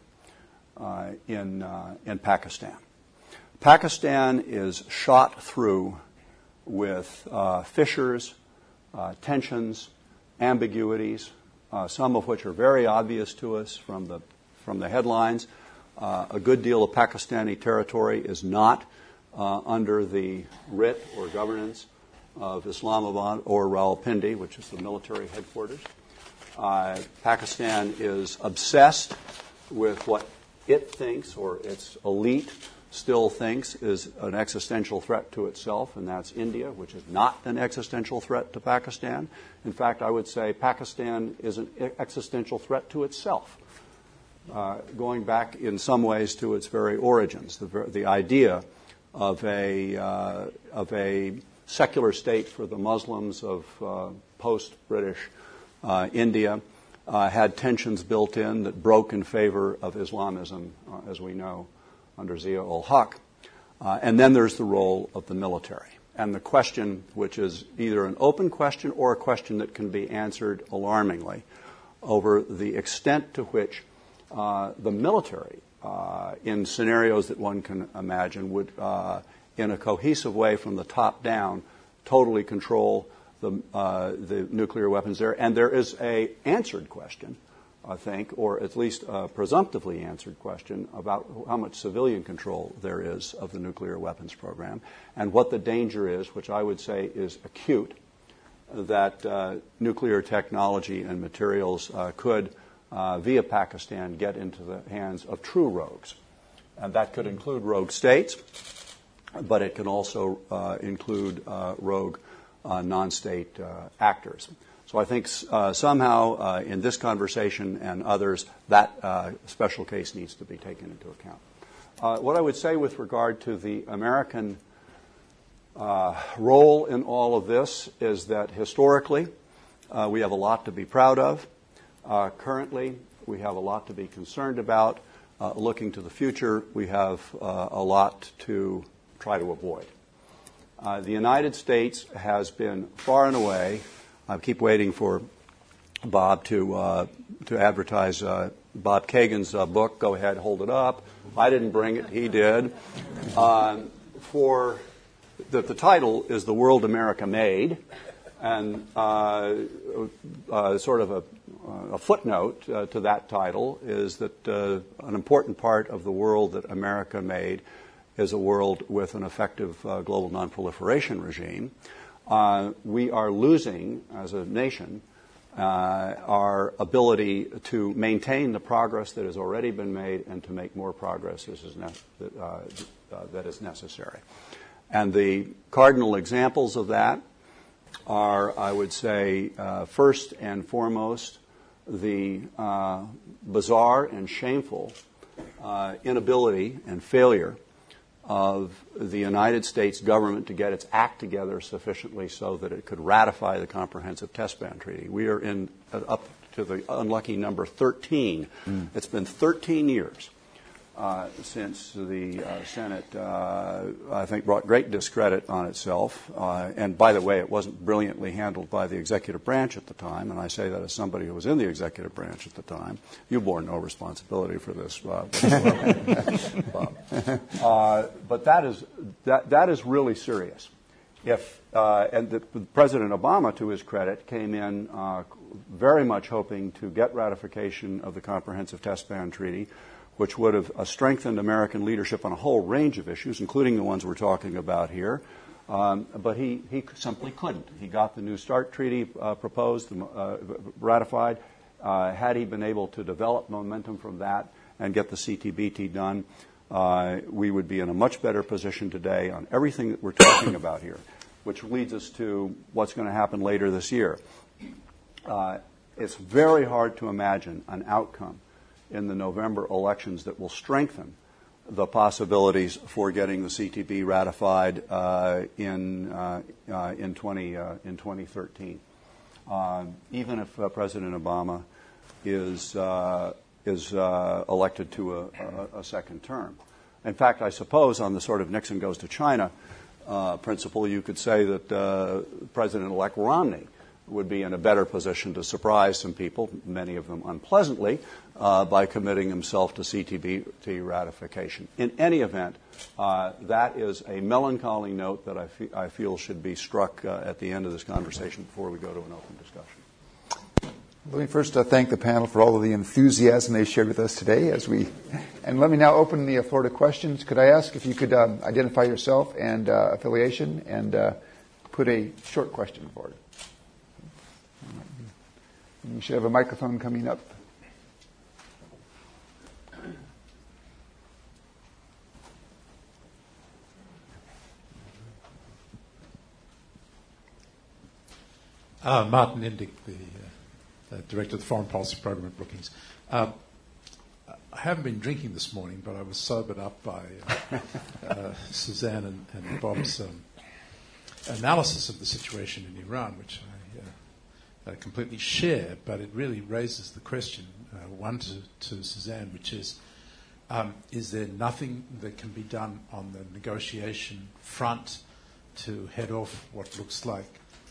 in Pakistan. Pakistan is shot through with fissures, tensions, ambiguities, some of which are very obvious to us from the headlines. A good deal of Pakistani territory is not under the writ or governance of Islamabad or Rawalpindi, which is the military headquarters. Pakistan is obsessed with what it thinks, or its elite still thinks, is an existential threat to itself, and that's India, which is not an existential threat to Pakistan. In fact, I would say Pakistan is an existential threat to itself, going back in some ways to its very origins. The idea of a secular state for the Muslims of post-British India had tensions built in that broke in favor of Islamism, as we know, under Zia-ul-Haq. And then there's the role of the military. And the question, which is either an open question or a question that can be answered alarmingly, over the extent to which the military, in scenarios that one can imagine, would, in a cohesive way from the top down, totally control the nuclear weapons there. And there is an answered question, I think, or at least a presumptively answered question about how much civilian control there is of the nuclear weapons program and what the danger is, which I would say is acute, that nuclear technology and materials could, via Pakistan, get into the hands of true rogues. And that could include rogue states, but it can also include rogue non-state actors. So I think somehow in this conversation and others, that special case needs to be taken into account. What I would say with regard to the American role in all of this is that historically we have a lot to be proud of. Currently, we have a lot to be concerned about. Looking to the future, we have a lot to try to avoid. The United States has been far and away. I keep waiting for Bob to advertise Bob Kagan's book. Go ahead, hold it up. I didn't bring it; he did. For the title is "The World America Made," and sort of a footnote to that title is that an important part of the world that America made is a world with an effective global nonproliferation regime. We are losing, as a nation, our ability to maintain the progress that has already been made and to make more progress that is necessary. And the cardinal examples of that are, I would say, first and foremost, the bizarre and shameful inability and failure of the United States government to get its act together sufficiently so that it could ratify the Comprehensive Test Ban Treaty. We are up to the unlucky number 13. It's been 13 years since the Senate, I think, brought great discredit on itself. And by the way, it wasn't brilliantly handled by the executive branch at the time, and I say that as somebody who was in the executive branch at the time. You bore no responsibility for this, Bob. But that is really serious. And President Obama, to his credit, came in very much hoping to get ratification of the Comprehensive Test Ban Treaty, which would have strengthened American leadership on a whole range of issues, including the ones we're talking about here. But he simply couldn't. He got the New START Treaty proposed, ratified. Had he been able to develop momentum from that and get the CTBT done, we would be in a much better position today on everything that we're talking about here, which leads us to what's going to happen later this year. It's very hard to imagine an outcome in the November elections that will strengthen the possibilities for getting the CTB ratified in 2013. Even if President Obama is elected to a second term. In fact, I suppose on the sort of Nixon goes to China principle, you could say that President-elect Romney would be in a better position to surprise some people, many of them unpleasantly, by committing himself to CTBT ratification. In any event, that is a melancholy note that I feel should be struck at the end of this conversation before we go to an open discussion. Let me first thank the panel for all of the enthusiasm they shared with us today. And let me now open the floor to questions. Could I ask if you could identify yourself and affiliation and put a short question forward? You should have a microphone coming up. Martin Indyk, the Director of the Foreign Policy Program at Brookings. I haven't been drinking this morning, but I was sobered up by Suzanne and Bob's analysis of the situation in Iran, which I completely share, but it really raises the question, one to Suzanne, which is there nothing that can be done on the negotiation front to head off what looks like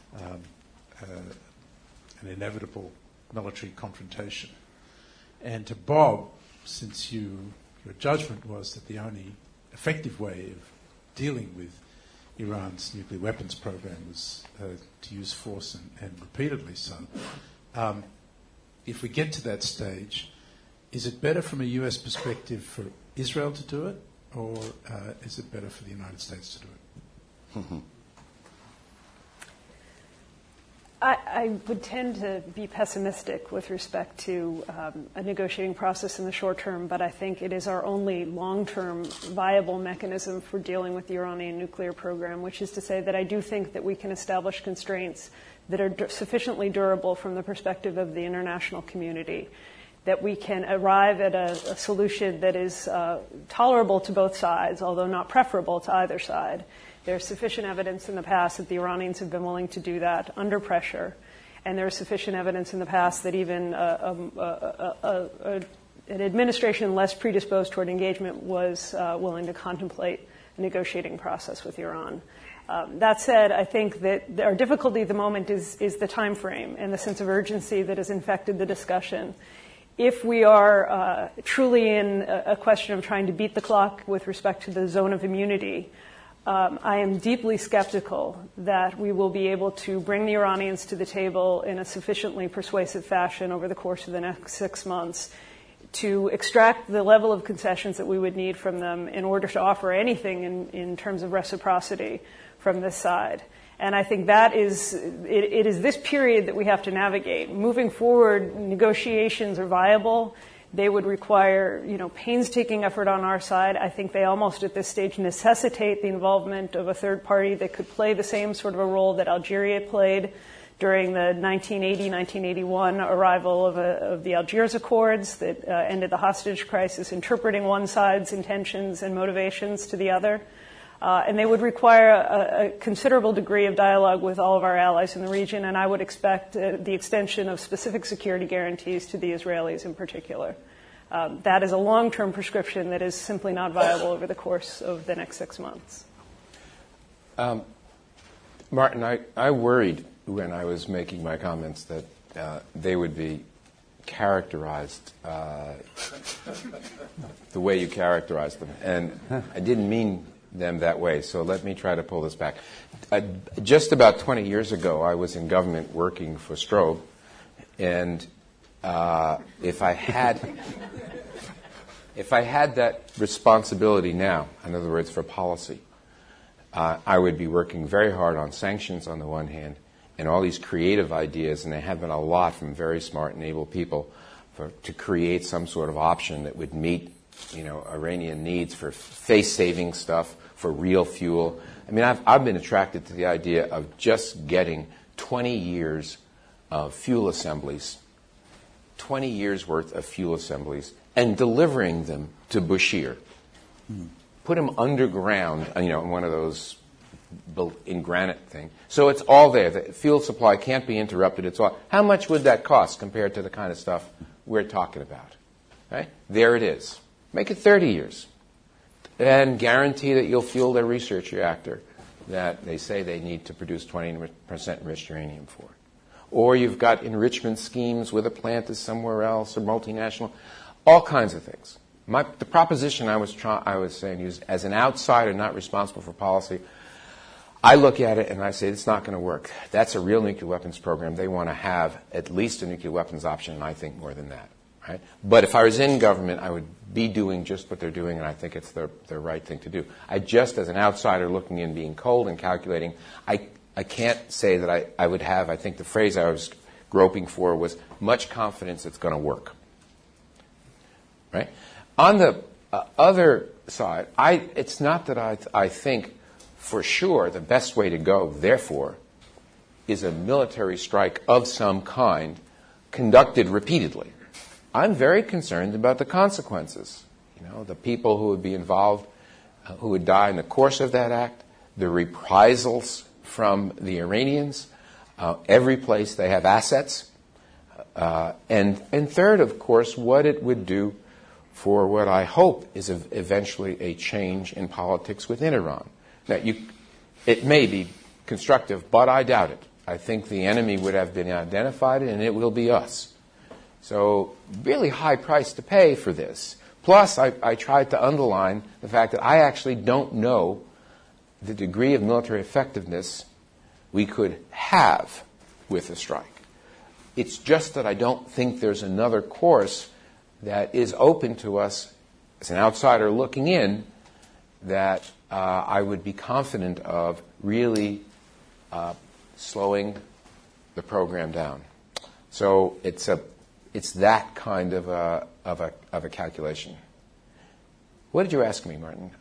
an inevitable military confrontation? And to Bob, since your judgment was that the only effective way of dealing with Iran's nuclear weapons program was to use force and repeatedly so, if we get to that stage, is it better from a US perspective for Israel to do it, or is it better for the United States to do it? Mm-hmm. I would tend to be pessimistic with respect to a negotiating process in the short term, but I think it is our only long-term viable mechanism for dealing with the Iranian nuclear program, which is to say that I do think that we can establish constraints that are sufficiently durable from the perspective of the international community, that we can arrive at a solution that is tolerable to both sides, although not preferable to either side. There's sufficient evidence in the past that the Iranians have been willing to do that under pressure, and there's sufficient evidence in the past that even an administration less predisposed toward engagement was willing to contemplate a negotiating process with Iran. That said, I think that our difficulty at the moment is the time frame and the sense of urgency that has infected the discussion. If we are truly in a question of trying to beat the clock with respect to the zone of immunity, I am deeply skeptical that we will be able to bring the Iranians to the table in a sufficiently persuasive fashion over the course of the next 6 months to extract the level of concessions that we would need from them in order to offer anything in terms of reciprocity from this side. And I think that it is this period that we have to navigate. Moving forward, negotiations are viable. They would require, painstaking effort on our side. I think they almost at this stage necessitate the involvement of a third party that could play the same sort of a role that Algeria played during the 1980-1981 arrival of the Algiers Accords that ended the hostage crisis, interpreting one side's intentions and motivations to the other. And they would require a considerable degree of dialogue with all of our allies in the region, and I would expect the extension of specific security guarantees to the Israelis in particular. That is a long-term prescription that is simply not viable over the course of the next 6 months. Martin, I worried when I was making my comments that they would be characterized the way you characterized them. And I didn't mean them that way, so let me try to pull this back. Just about 20 years ago, I was in government working for Strobe, and if I had that responsibility now, in other words, for policy, I would be working very hard on sanctions on the one hand and all these creative ideas, and there have been a lot from very smart and able people to create some sort of option that would meet, Iranian needs for face-saving stuff, for real fuel. I mean, I've been attracted to the idea of just getting 20 years of fuel assemblies, 20 years worth of fuel assemblies, and delivering them to Bushehr. Put them underground, in one of those in granite thing. So it's all there. The fuel supply can't be interrupted. It's all. How much would that cost compared to the kind of stuff we're talking about? Right? There it is. Make it 30 years. And guarantee that you'll fuel their research reactor that they say they need to produce 20% enriched uranium for. Or you've got enrichment schemes where the plant is somewhere else or multinational. All kinds of things. The proposition I was saying is, as an outsider not responsible for policy, I look at it and I say it's not going to work. That's a real nuclear weapons program. They want to have at least a nuclear weapons option, and I think more than that. Right? But if I was in government, I would be doing just what they're doing, and I think it's the right thing to do. I just, as an outsider looking in, being cold and calculating, I can't say that I would have, I think the phrase I was groping for was much confidence it's going to work. Right? On the other side, it's not that I think for sure the best way to go, therefore, is a military strike of some kind conducted repeatedly. I'm very concerned about the consequences. The people who would be involved, who would die in the course of that act, the reprisals from the Iranians, every place they have assets, and third, of course, what it would do for what I hope is eventually a change in politics within Iran. Now, it may be constructive, but I doubt it. I think the enemy would have been identified, and it will be us. So, really high price to pay for this. Plus, I tried to underline the fact that I actually don't know the degree of military effectiveness we could have with a strike. It's just that I don't think there's another course that is open to us as an outsider looking in that I would be confident of really slowing the program down. So it's that kind of a calculation. What did you ask me, Martin?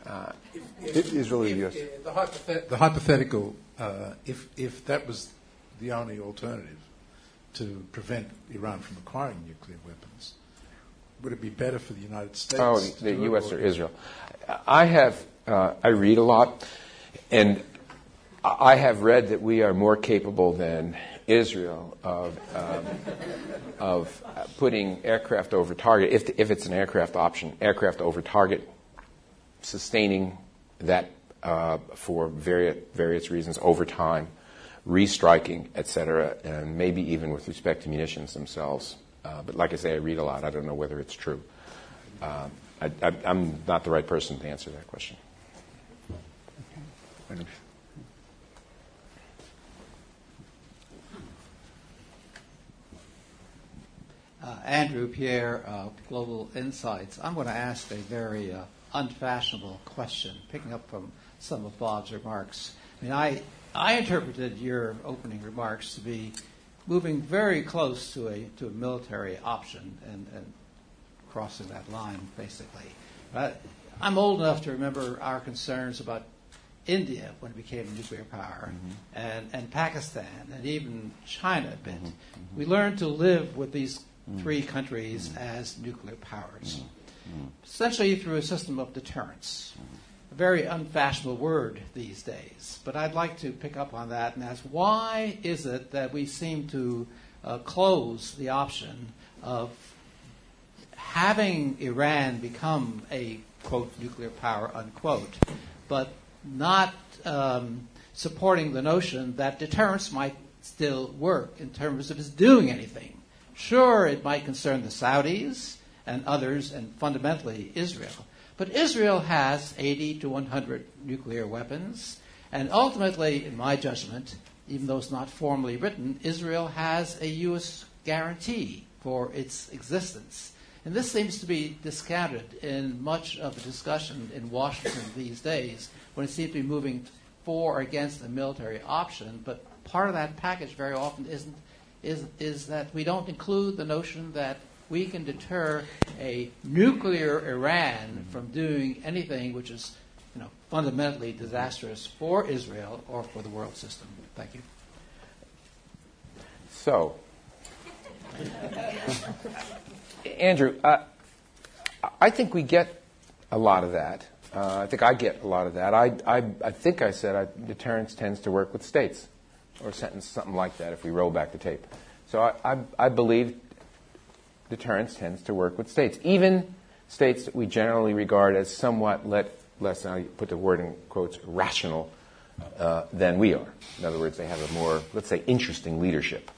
Israel and U.S. The hypothetical, if that was the only alternative to prevent Iran from acquiring nuclear weapons, would it be better for the United States? Oh, the U.S. or Israel. I read a lot, and I have read that we are more capable than Israel of putting aircraft over target, if it's an aircraft option, aircraft over target, sustaining that for various reasons over time, restriking, etc., and maybe even with respect to munitions themselves. But like I say, I read a lot. I don't know whether it's true. I'm not the right person to answer that question. Okay. Andrew Pierre, Global Insights. I'm going to ask a very unfashionable question, picking up from some of Bob's remarks. I mean, I interpreted your opening remarks to be moving very close to a military option and crossing that line, basically. But I'm old enough to remember our concerns about India when it became a nuclear power, and Pakistan, and even China a bit. We learned to live with these three countries as nuclear powers, essentially through a system of deterrence. A very unfashionable word these days, but I'd like to pick up on that and ask, why is it that we seem to close the option of having Iran become a, quote, nuclear power, unquote, but not supporting the notion that deterrence might still work in terms of its doing anything. Sure, it might concern the Saudis and others, and fundamentally Israel. But Israel has 80 to 100 nuclear weapons, and ultimately, in my judgment, even though it's not formally written, Israel has a U.S. guarantee for its existence. And this seems to be discounted in much of the discussion in Washington these days, when it seems to be moving for or against the military option. But part of that package very often is that we don't include the notion that we can deter a nuclear Iran from doing anything which is, fundamentally disastrous for Israel or for the world system. Thank you. So, Andrew, I think we get a lot of that. I think I get a lot of that. I think I said deterrence tends to work with states, or something like that if we roll back the tape. So I believe deterrence tends to work with states, even states that we generally regard as somewhat less, and I put the word in quotes, rational than we are. In other words, they have a more, let's say, interesting leadership.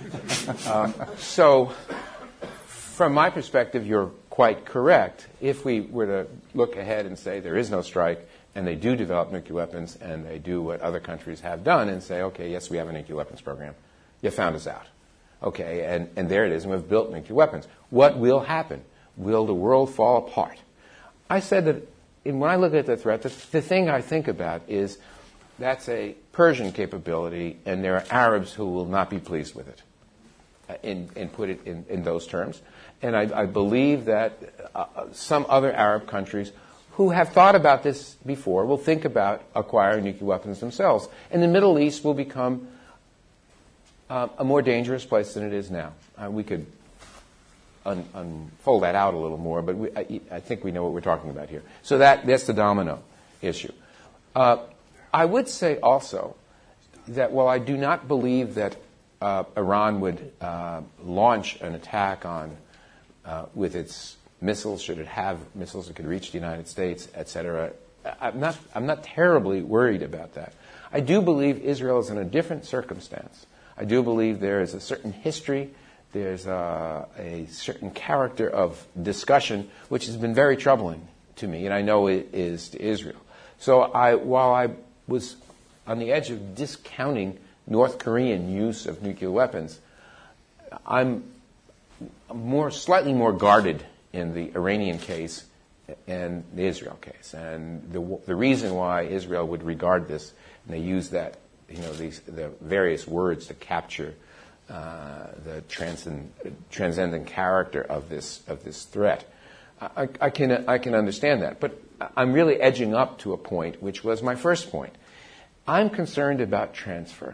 So from my perspective, you're quite correct. If we were to look ahead and say there is no strike, and they do develop nuclear weapons, and they do what other countries have done, and say, okay, yes, we have a nuclear weapons program. You found us out. Okay, and there it is, and we've built nuclear weapons. What will happen? Will the world fall apart? I said that when I look at the threat, the thing I think about is that's a Persian capability, and there are Arabs who will not be pleased with it, and put it in those terms. And I believe that some other Arab countries who have thought about this before will think about acquiring nuclear weapons themselves. And the Middle East will become a more dangerous place than it is now. We could unfold that out a little more, but I think we know what we're talking about here. So that's the domino issue. I would say also that while I do not believe that Iran would launch an attack on with its missiles, should it have missiles that could reach the United States, etc., I'm not terribly worried about that. I do believe Israel is in a different circumstance. I do believe there is a certain history, there's a certain character of discussion which has been very troubling to me, and I know it is to Israel. So while I was on the edge of discounting North Korean use of nuclear weapons, I'm slightly more guarded in the Iranian case and the Israel case. And the reason why Israel would regard this, and they use that, the various words to capture the transcendent character of this threat. I can understand that, but I'm really edging up to a point which was my first point. I'm concerned about transfer,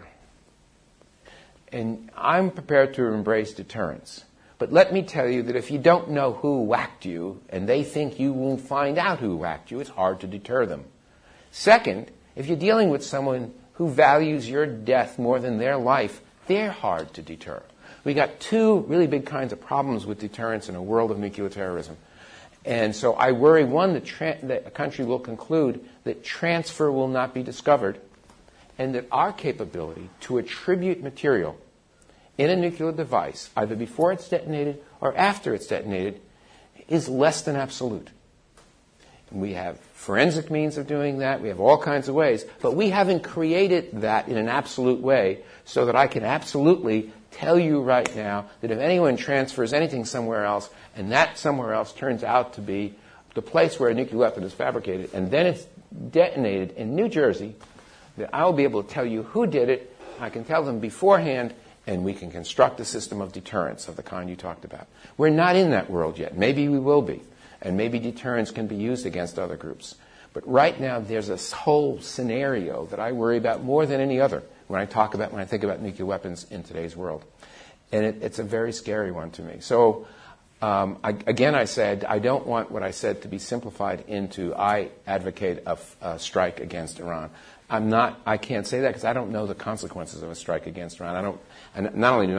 and I'm prepared to embrace deterrence. But let me tell you that if you don't know who whacked you, and they think you won't find out who whacked you, it's hard to deter them. Second, if you're dealing with someone who values your death more than their life, they're hard to deter. We got two really big kinds of problems with deterrence in a world of nuclear terrorism. And so I worry, one, that a country will conclude that transfer will not be discovered, and that our capability to attribute material in a nuclear device, either before it's detonated or after it's detonated, is less than absolute. And we have forensic means of doing that. We have all kinds of ways. But we haven't created that in an absolute way so that I can absolutely tell you right now that if anyone transfers anything somewhere else, and that somewhere else turns out to be the place where a nuclear weapon is fabricated, and then it's detonated in New Jersey, that I will be able to tell you who did it. I can tell them beforehand, and we can construct a system of deterrence of the kind you talked about. We're not in that world yet. About we will be. And maybe deterrence can be used against other groups. But right now, there's this whole scenario that I worry about more than any other when I think about nuclear weapons in today's world. And it's a very scary one to me. So I said I don't want what I said to be simplified into I advocate a strike against Iran. I can't say that because I don't know the consequences of a strike against Iran. And not only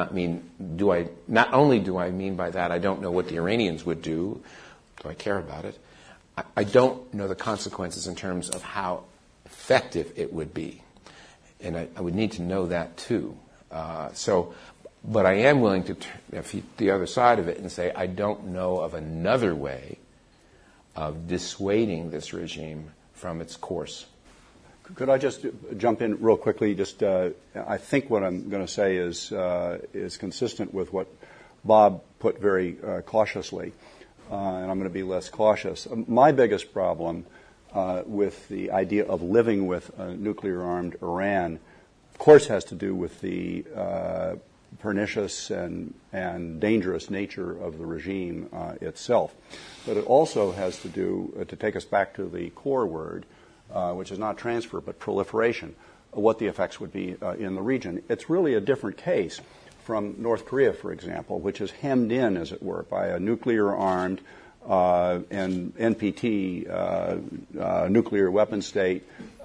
do I mean by that I don't know what the Iranians would do. Do I care about it? I don't know the consequences in terms of how effective it would be, and I would need to know that too. But I am willing to defeat the other side of it and say I don't know of another way of dissuading this regime from its course. Could I just jump in real quickly? I think what I'm going to say is consistent with what Bob put very cautiously, and I'm going to be less cautious. My biggest problem with the idea of living with a nuclear-armed Iran, of course, has to do with the pernicious and dangerous nature of the regime itself. But it also has to do, to take us back to the core word, which is not transfer but proliferation, what the effects would be in the region. It's really a different case from North Korea, for example, which is hemmed in, as it were, by a nuclear-armed and NPT nuclear weapon state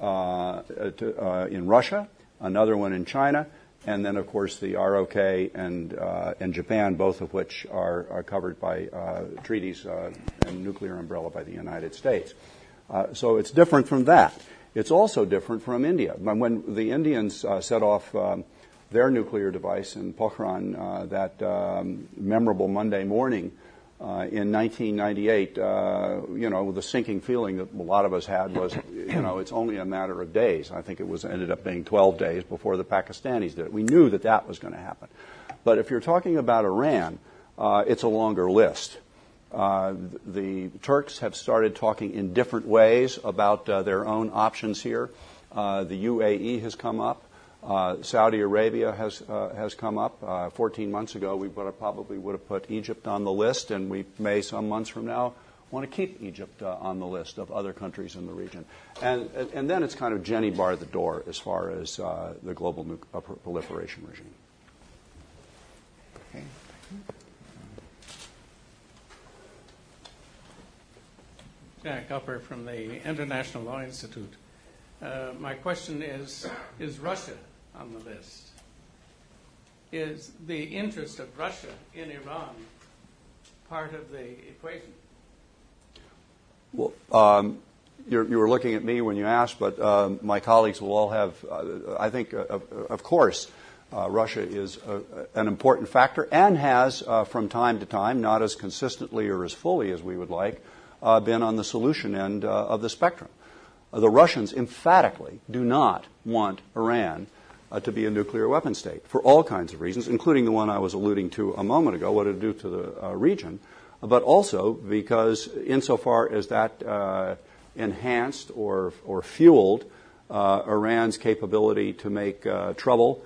in Russia, another one in China, and then, of course, the ROK and Japan, both of which are covered by treaties and nuclear umbrella by the United States. So it's different from that. It's also different from India. When the Indians set off their nuclear device in Pokhran that memorable Monday morning in 1998, the sinking feeling that a lot of us had was, it's only a matter of days. I think ended up being 12 days before the Pakistanis did it. We knew that was going to happen. But if you're talking about Iran, it's a longer list. The Turks have started talking in different ways about their own options here. The UAE has come up. Saudi Arabia has come up. 14 months ago, we probably would have put Egypt on the list, and we may, some months from now, want to keep Egypt on the list of other countries in the region. And then it's kind of Jenny bar the door as far as the global proliferation regime. Okay. Jack Upper from the International Law Institute. My question is Russia on the list? Is the interest of Russia in Iran part of the equation? Well, you were looking at me when you asked, but my colleagues will all have, I think, of course, Russia is an important factor and has, from time to time, not as consistently or as fully as we would like, been on the solution end of the spectrum. The Russians emphatically do not want Iran to be a nuclear weapon state for all kinds of reasons, including the one I was alluding to a moment ago, what it would do to the region, but also because insofar as that enhanced or fueled Iran's capability to make trouble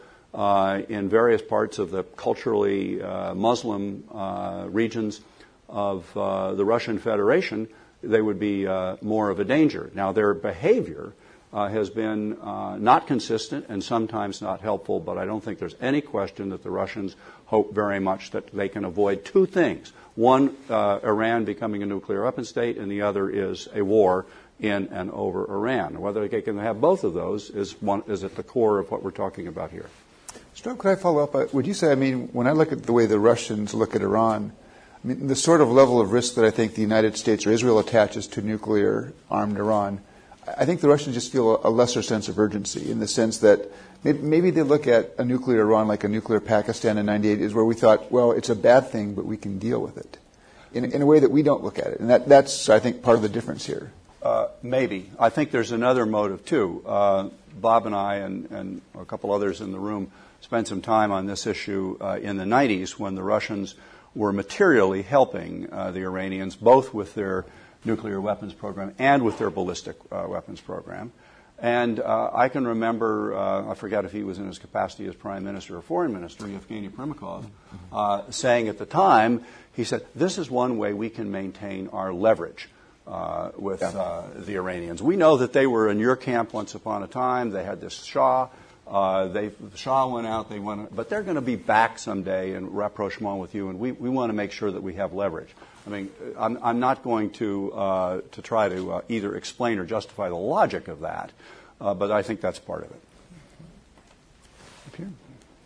in various parts of the culturally Muslim regions of the Russian Federation, they would be more of a danger. Now, their behavior has been not consistent and sometimes not helpful, but I don't think there's any question that the Russians hope very much that they can avoid two things. One, Iran becoming a nuclear weapon state, and the other is a war in and over Iran. Whether they can have both of those is at the core of what we're talking about here. Strobe, could I follow up? Would you say, when I look at the way the Russians look at Iran, the sort of level of risk that I think the United States or Israel attaches to nuclear-armed Iran, I think the Russians just feel a lesser sense of urgency in the sense that maybe they look at a nuclear Iran like a nuclear Pakistan in 98 is where we thought, well, it's a bad thing, but we can deal with it in a way that we don't look at it. And that's, I think, part of the difference here. Maybe. I think there's another motive, too. Bob and I and a couple others in the room spent some time on this issue in the 90s when the Russians were materially helping the Iranians, both with their nuclear weapons program and with their ballistic weapons program. And I can remember, I forget if he was in his capacity as Prime Minister or Foreign Minister, Yevgeny Primakov, saying at the time, he said, this is one way we can maintain our leverage with the Iranians. We know that they were in your camp once upon a time. They had this Shah The Shah went out, but they're going to be back someday in rapprochement with you, and we want to make sure that we have leverage. I mean, I'm not going to try to either explain or justify the logic of that, but I think that's part of it. Up here.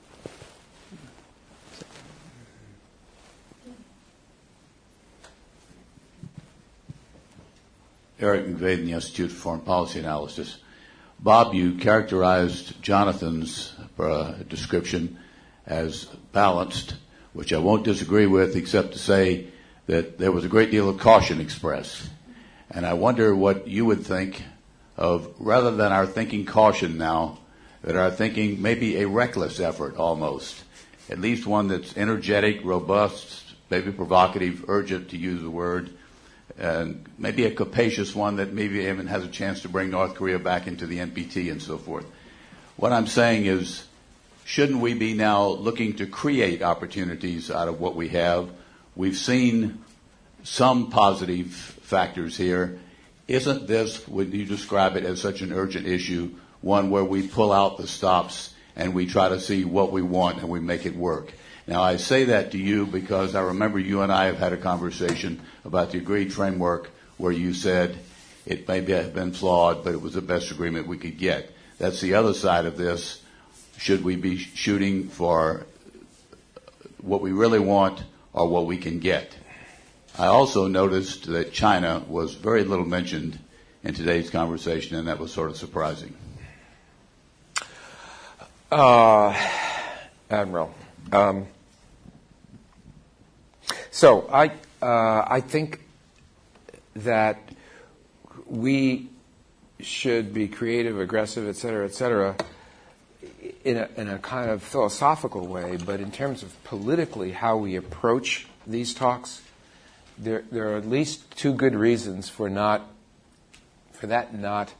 Eric McVeigh, the Institute for Foreign Policy Analysis. Bob, you characterized Jonathan's description as balanced, which I won't disagree with, except to say that there was a great deal of caution expressed. And I wonder what you would think of, rather than our thinking caution now, that our thinking maybe a reckless effort almost, at least one that's energetic, robust, maybe provocative, urgent to use the word, and maybe a capacious one that maybe even has a chance to bring North Korea back into the NPT and so forth. What I'm saying is, shouldn't we be now looking to create opportunities out of what we have? We've seen some positive factors here. Isn't this, when you describe it as such an urgent issue, one where we pull out the stops and we try to see what we want and we make it work? Now, I say that to you because I remember you and I have had a conversation about the agreed framework where you said it may have been flawed, but it was the best agreement we could get. That's the other side of this. Should we be shooting for what we really want or what we can get? I also noticed that China was very little mentioned in today's conversation, and that was sort of surprising. Admiral. So I think that we should be creative, aggressive, et cetera, in a kind of philosophical way. But in terms of politically how we approach these talks, there are at least two good reasons for that not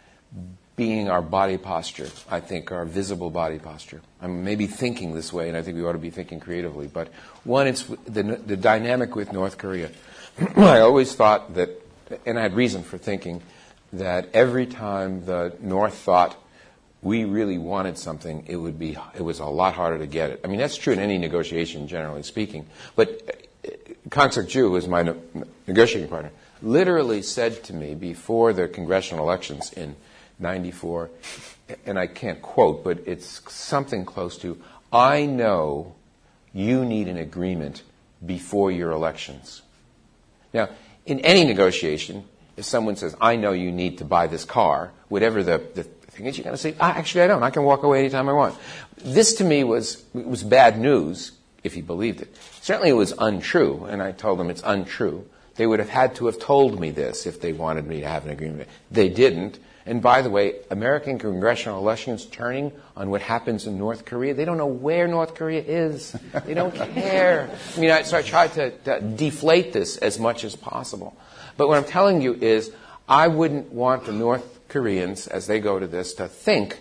being our body posture, I think, our visible body posture. I'm maybe thinking this way, and I think we ought to be thinking creatively. But one, it's the dynamic with North Korea. I always thought that, and I had reason for thinking, that every time the North thought we really wanted something, it was a lot harder to get it. I mean, that's true in any negotiation, generally speaking. But Kang Seok-ju, who was my negotiating partner, literally said to me before the congressional elections in 94, and I can't quote, but it's something close to, I know you need an agreement before your elections. Now, in any negotiation, if someone says, I know you need to buy this car, whatever the thing is, you're going to say, actually I don't. I can walk away anytime I want. This to me was bad news, if he believed it. Certainly it was untrue, and I told them it's untrue. They would have had to have told me this if they wanted me to have an agreement. They didn't. And by the way, American congressional elections turning on what happens in North Korea, they don't know where North Korea is. They don't care. I mean, so I tried to deflate this as much as possible. But what I'm telling you is I wouldn't want the North Koreans, as they go to this, to think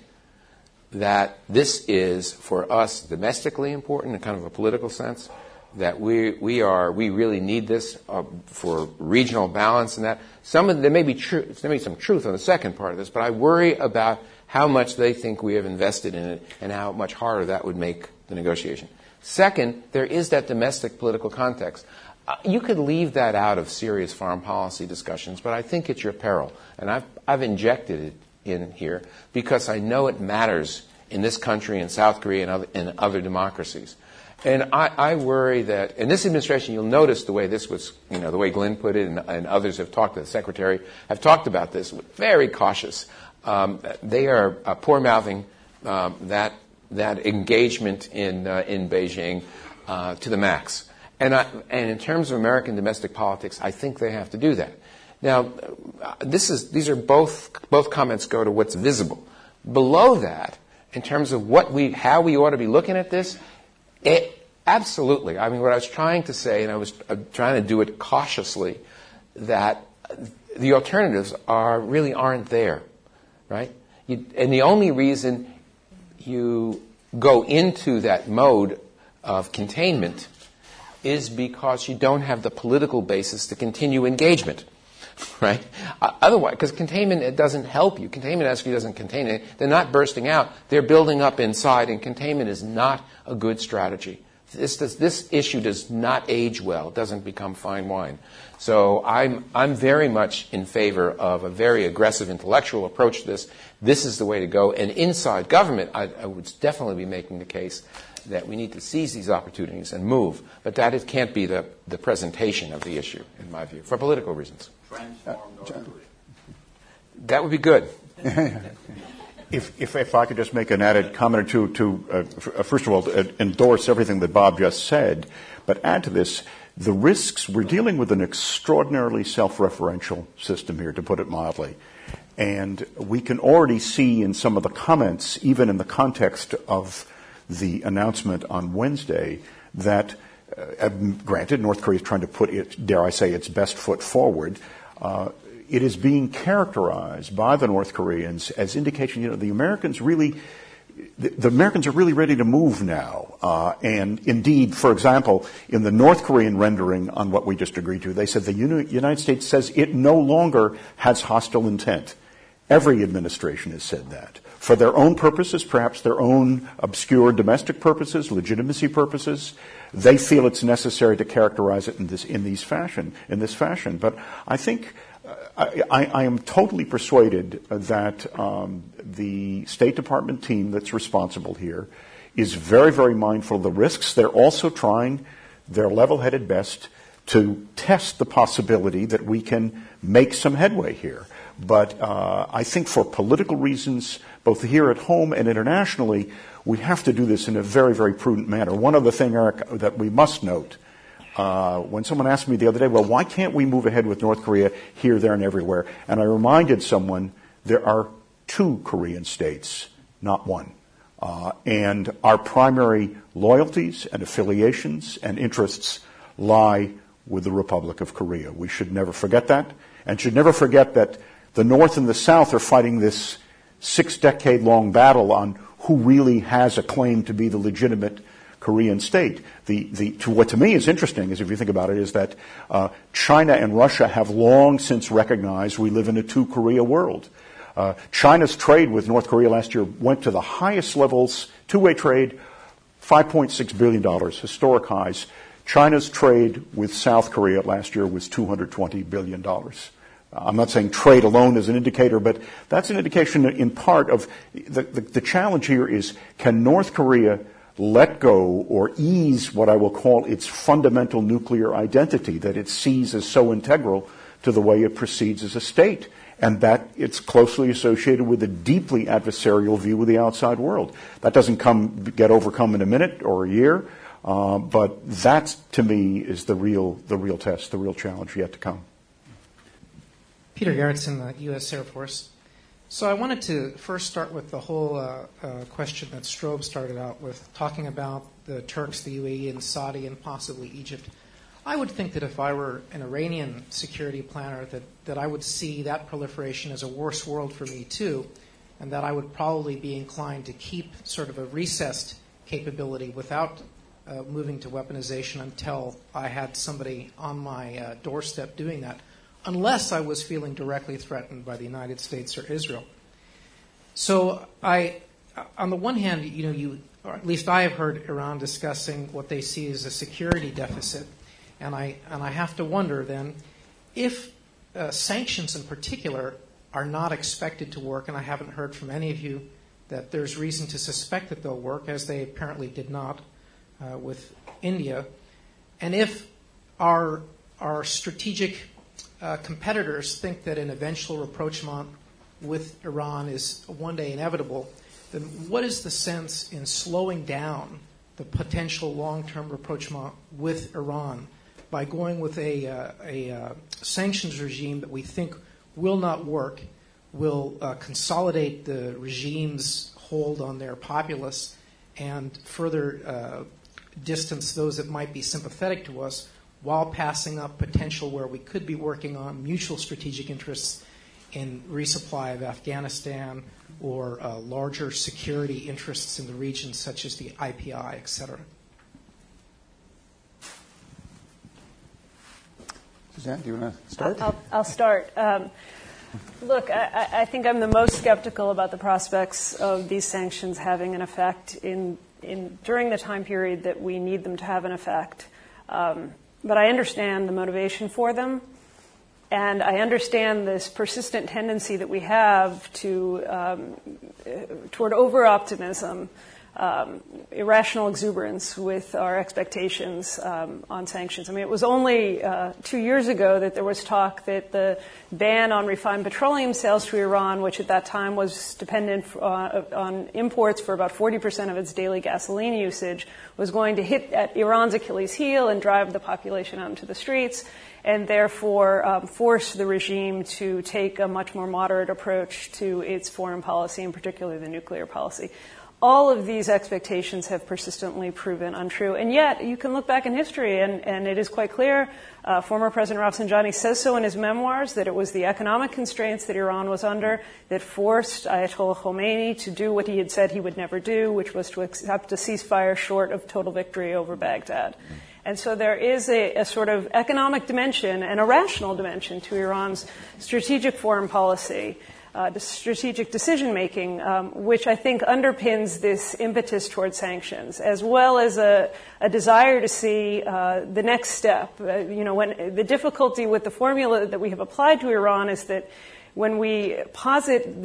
that this is, for us, domestically important in kind of a political sense, that we really need this for regional balance and that. There may be some truth on the second part of this, but I worry about how much they think we have invested in it and how much harder that would make the negotiation. Second, there is that domestic political context. You could leave that out of serious foreign policy discussions, but I think it's your peril. And I've injected it in here because I know it matters in this country, in South Korea, and other democracies. And I worry that, in this administration, you'll notice the way this was, the way Glenn put it, and others have talked, the Secretary have talked about this, very cautious. They are poor-mouthing that engagement in Beijing to the max. And in terms of American domestic politics, I think they have to do that. Now, these are both comments go to what's visible. Below that, in terms of how we ought to be looking at this, absolutely. I mean, what I was trying to say, and I was trying to do it cautiously, that the alternatives really aren't there, right? And the only reason you go into that mode of containment is because you don't have the political basis to continue engagement. right? Otherwise, because containment, it doesn't help you. Containment actually doesn't contain it. They're not bursting out. They're building up inside, and containment is not a good strategy. This issue does not age well. It doesn't become fine wine. So I'm very much in favor of a very aggressive intellectual approach to this. This is the way to go. And inside government, I would definitely be making the case that we need to seize these opportunities and move. But that it can't be the presentation of the issue, in my view, for political reasons. Transform North Korea. That would be good. If I could just make an added comment or two to first of all, endorse everything that Bob just said, but add to this, the risks, we're dealing with an extraordinarily self-referential system here, to put it mildly. And we can already see in some of the comments, even in the context of the announcement on Wednesday, that, granted, North Korea is trying to put it, dare I say, its best foot forward. It is being characterized by the North Koreans as indication, the Americans are really ready to move now. And indeed, for example, in the North Korean rendering on what we just agreed to, they said the United States says it no longer has hostile intent. Every administration has said that. For their own purposes, perhaps their own obscure domestic purposes, legitimacy purposes, they feel it's necessary to characterize it in this fashion. But I think I am totally persuaded that the State Department team that's responsible here is very, very mindful of the risks. They're also trying their level-headed best to test the possibility that we can make some headway here. But I think for political reasons, both here at home and internationally, we have to do this in a very, very prudent manner. One other thing, Eric, that we must note, when someone asked me the other day, well, why can't we move ahead with North Korea here, there, and everywhere? And I reminded someone there are 2 Korean states, not one. And our primary loyalties and affiliations and interests lie with the Republic of Korea. We should never forget that, and should never forget that the North and the South are fighting this 6-decade-long battle on who really has a claim to be the legitimate Korean state. What to me is interesting, is if you think about it, is that China and Russia have long since recognized we live in a 2-Korea world. China's trade with North Korea last year went to the highest levels, two-way trade, $5.6 billion, historic highs. China's trade with South Korea last year was $220 billion. I'm not saying trade alone is an indicator, but that's an indication in part of the challenge here is, can North Korea let go or ease what I will call its fundamental nuclear identity that it sees as so integral to the way it proceeds as a state, and that it's closely associated with a deeply adversarial view of the outside world. That doesn't get overcome in a minute or a year, but that, to me, is the real test, the real challenge yet to come. Peter Gerritsen, the U.S. Air Force. So I wanted to first start with the whole question that Strobe started out with, talking about the Turks, the UAE, and Saudi, and possibly Egypt. I would think that if I were an Iranian security planner, that I would see that proliferation as a worse world for me too, and that I would probably be inclined to keep sort of a recessed capability without moving to weaponization until I had somebody on my doorstep doing that, unless I was feeling directly threatened by the United States or Israel. So on the one hand, or at least I have heard Iran discussing what they see as a security deficit, and I have to wonder then, if sanctions in particular are not expected to work, and I haven't heard from any of you that there's reason to suspect that they'll work, as they apparently did not with India, and if our strategic competitors think that an eventual rapprochement with Iran is one day inevitable, then what is the sense in slowing down the potential long-term rapprochement with Iran by going with a sanctions regime that we think will not work, will consolidate the regime's hold on their populace, and further distance those that might be sympathetic to us, while passing up potential where we could be working on mutual strategic interests in resupply of Afghanistan or larger security interests in the region, such as the IPI, et cetera? Suzanne, do you want to start? I'll start. Look, I think I'm the most skeptical about the prospects of these sanctions having an effect during the time period that we need them to have an effect. But I understand the motivation for them, and I understand this persistent tendency that we have toward over-optimism, irrational exuberance with our expectations on sanctions. I mean, it was only 2 years ago that there was talk that the ban on refined petroleum sales to Iran, which at that time was dependent on imports for about 40% of its daily gasoline usage, was going to hit at Iran's Achilles heel and drive the population out into the streets, and therefore force the regime to take a much more moderate approach to its foreign policy, and particularly the nuclear policy. All of these expectations have persistently proven untrue. And yet, you can look back in history, and it is quite clear. Former President Rafsanjani says so in his memoirs, that it was the economic constraints that Iran was under that forced Ayatollah Khomeini to do what he had said he would never do, which was to accept a ceasefire short of total victory over Baghdad. And so there is a sort of economic dimension and a rational dimension to Iran's strategic foreign policy, the strategic decision-making, which I think underpins this impetus toward sanctions, as well as a desire to see the next step. When the difficulty with the formula that we have applied to Iran is that when we posit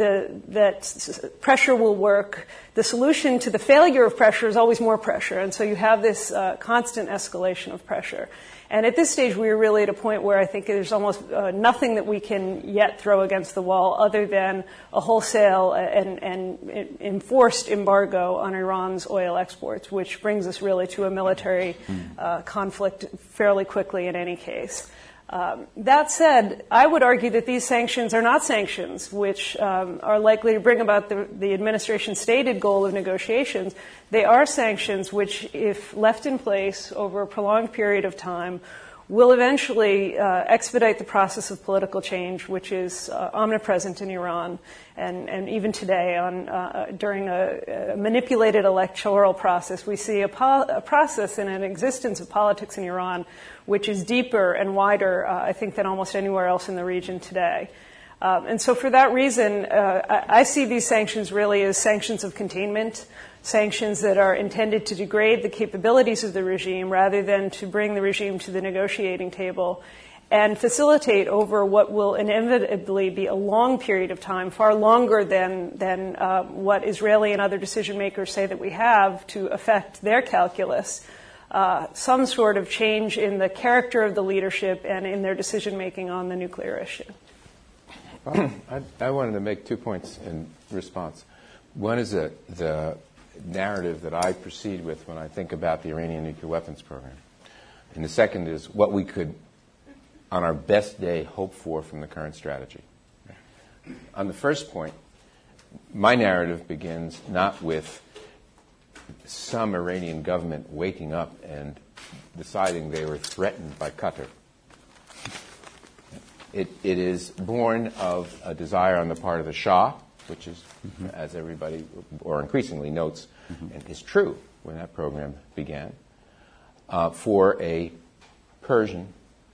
that pressure will work, the solution to the failure of pressure is always more pressure. And so you have this constant escalation of pressure. And at this stage, we are really at a point where I think there's almost nothing that we can yet throw against the wall other than a wholesale and enforced embargo on Iran's oil exports, which brings us really to a military conflict fairly quickly in any case. That said, I would argue that these sanctions are not sanctions which are likely to bring about the administration's stated goal of negotiations. They are sanctions which, if left in place over a prolonged period of time, will eventually expedite the process of political change, which is omnipresent in Iran, and even today, during a manipulated electoral process, we see a process and an existence of politics in Iran which is deeper and wider, I think, than almost anywhere else in the region today. And so for that reason, I see these sanctions really as sanctions of containment, sanctions that are intended to degrade the capabilities of the regime rather than to bring the regime to the negotiating table and facilitate over what will inevitably be a long period of time, far longer than what Israeli and other decision makers say that we have to affect their calculus, some sort of change in the character of the leadership and in their decision making on the nuclear issue. I wanted to make 2 points in response. One is the narrative that I proceed with when I think about the Iranian nuclear weapons program. And the second is what we could, on our best day, hope for from the current strategy. On the first point, my narrative begins not with some Iranian government waking up and deciding they were threatened by Qatar. It is born of a desire on the part of the Shah, which is, as everybody, or increasingly notes, and is true when that program began, for a Persian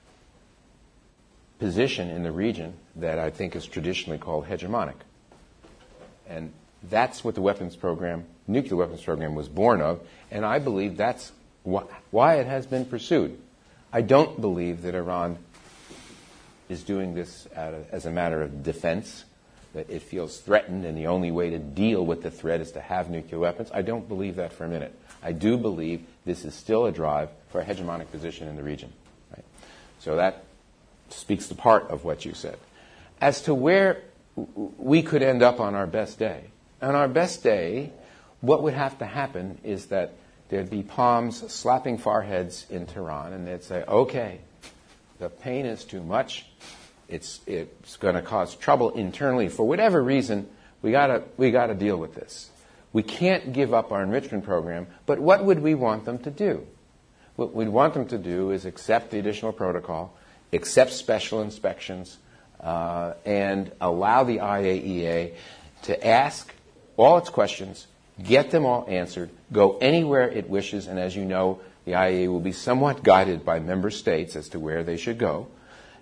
position in the region that I think is traditionally called hegemonic. And that's what the weapons program, nuclear weapons program, was born of, and I believe that's why it has been pursued. I don't believe that Iran is doing this as a matter of defense, that it feels threatened and the only way to deal with the threat is to have nuclear weapons. I don't believe that for a minute. I do believe this is still a drive for a hegemonic position in the region. Right? So that speaks to part of what you said. As to where we could end up on our best day, on our best day, what would have to happen is that there'd be palms slapping foreheads in Tehran, and they'd say, okay, the pain is too much. It's going to cause trouble internally. For whatever reason, we got to deal with this. We can't give up our enrichment program, but what would we want them to do? What we'd want them to do is accept the additional protocol, accept special inspections, and allow the IAEA to ask all its questions, get them all answered, go anywhere it wishes, and as you know, the IAEA will be somewhat guided by member states as to where they should go,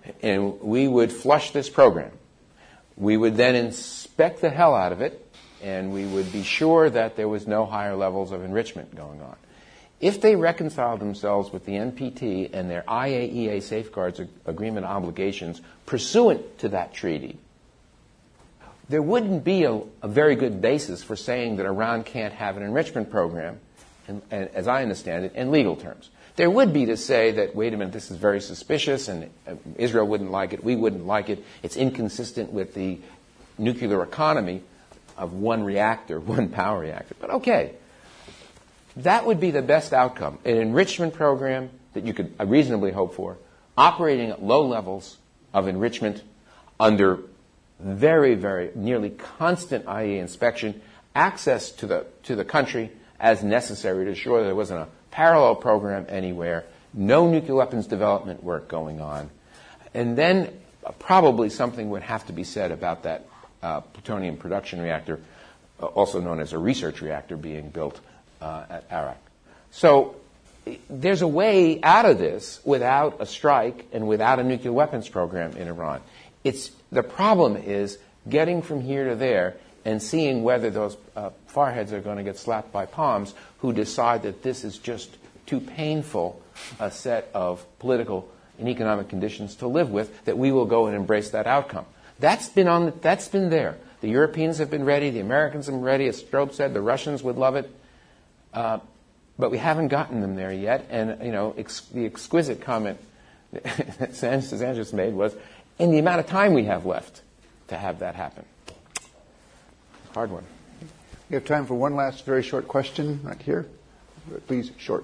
and we would flush this program. We would then inspect the hell out of it, and we would be sure that there was no higher levels of enrichment going on. If they reconciled themselves with the NPT and their IAEA Safeguards Agreement obligations pursuant to that treaty, there wouldn't be a very good basis for saying that Iran can't have an enrichment program, and as I understand it, in legal terms. There would be to say that, wait a minute, this is very suspicious, and Israel wouldn't like it, we wouldn't like it, it's inconsistent with the nuclear economy of one reactor, one power reactor. But okay, that would be the best outcome. An enrichment program that you could reasonably hope for, operating at low levels of enrichment under very, very nearly constant IAEA inspection, access to the country as necessary to ensure there wasn't a parallel program anywhere, no nuclear weapons development work going on. And then probably something would have to be said about that plutonium production reactor, also known as a research reactor being built at Arak. So there's a way out of this without a strike and without a nuclear weapons program in Iran. The problem is getting from here to there and seeing whether those farheads are going to get slapped by palms who decide that this is just too painful a set of political and economic conditions to live with, that we will go and embrace that outcome. That's been there. The Europeans have been ready. The Americans have been ready. As Strobe said, the Russians would love it. But we haven't gotten them there yet. And, the exquisite comment that Suzanne just made was, in the amount of time we have left to have that happen. Hard one. We have time for one last very short question right here. Please, short.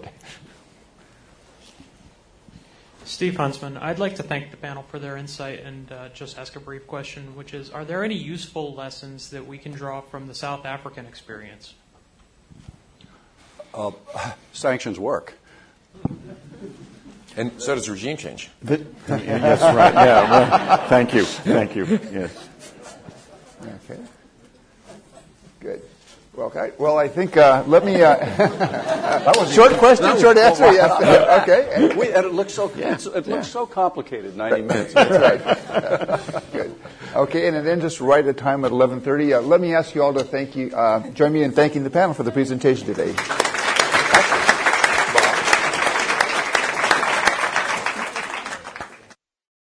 Steve Huntsman, I'd like to thank the panel for their insight and just ask a brief question, which is, are there any useful lessons that we can draw from the South African experience? Sanctions work. And so does regime change. Yes, right. Yeah. Well, thank you. Yes. Okay. Good. Well, I think let me. That was short question, short answer. Yes. Okay. And it looks so. It looks so complicated. 90 minutes. That's right. Good. Okay, and then just right at time at 11:30. Let me ask you all to join me in thanking the panel for the presentation today.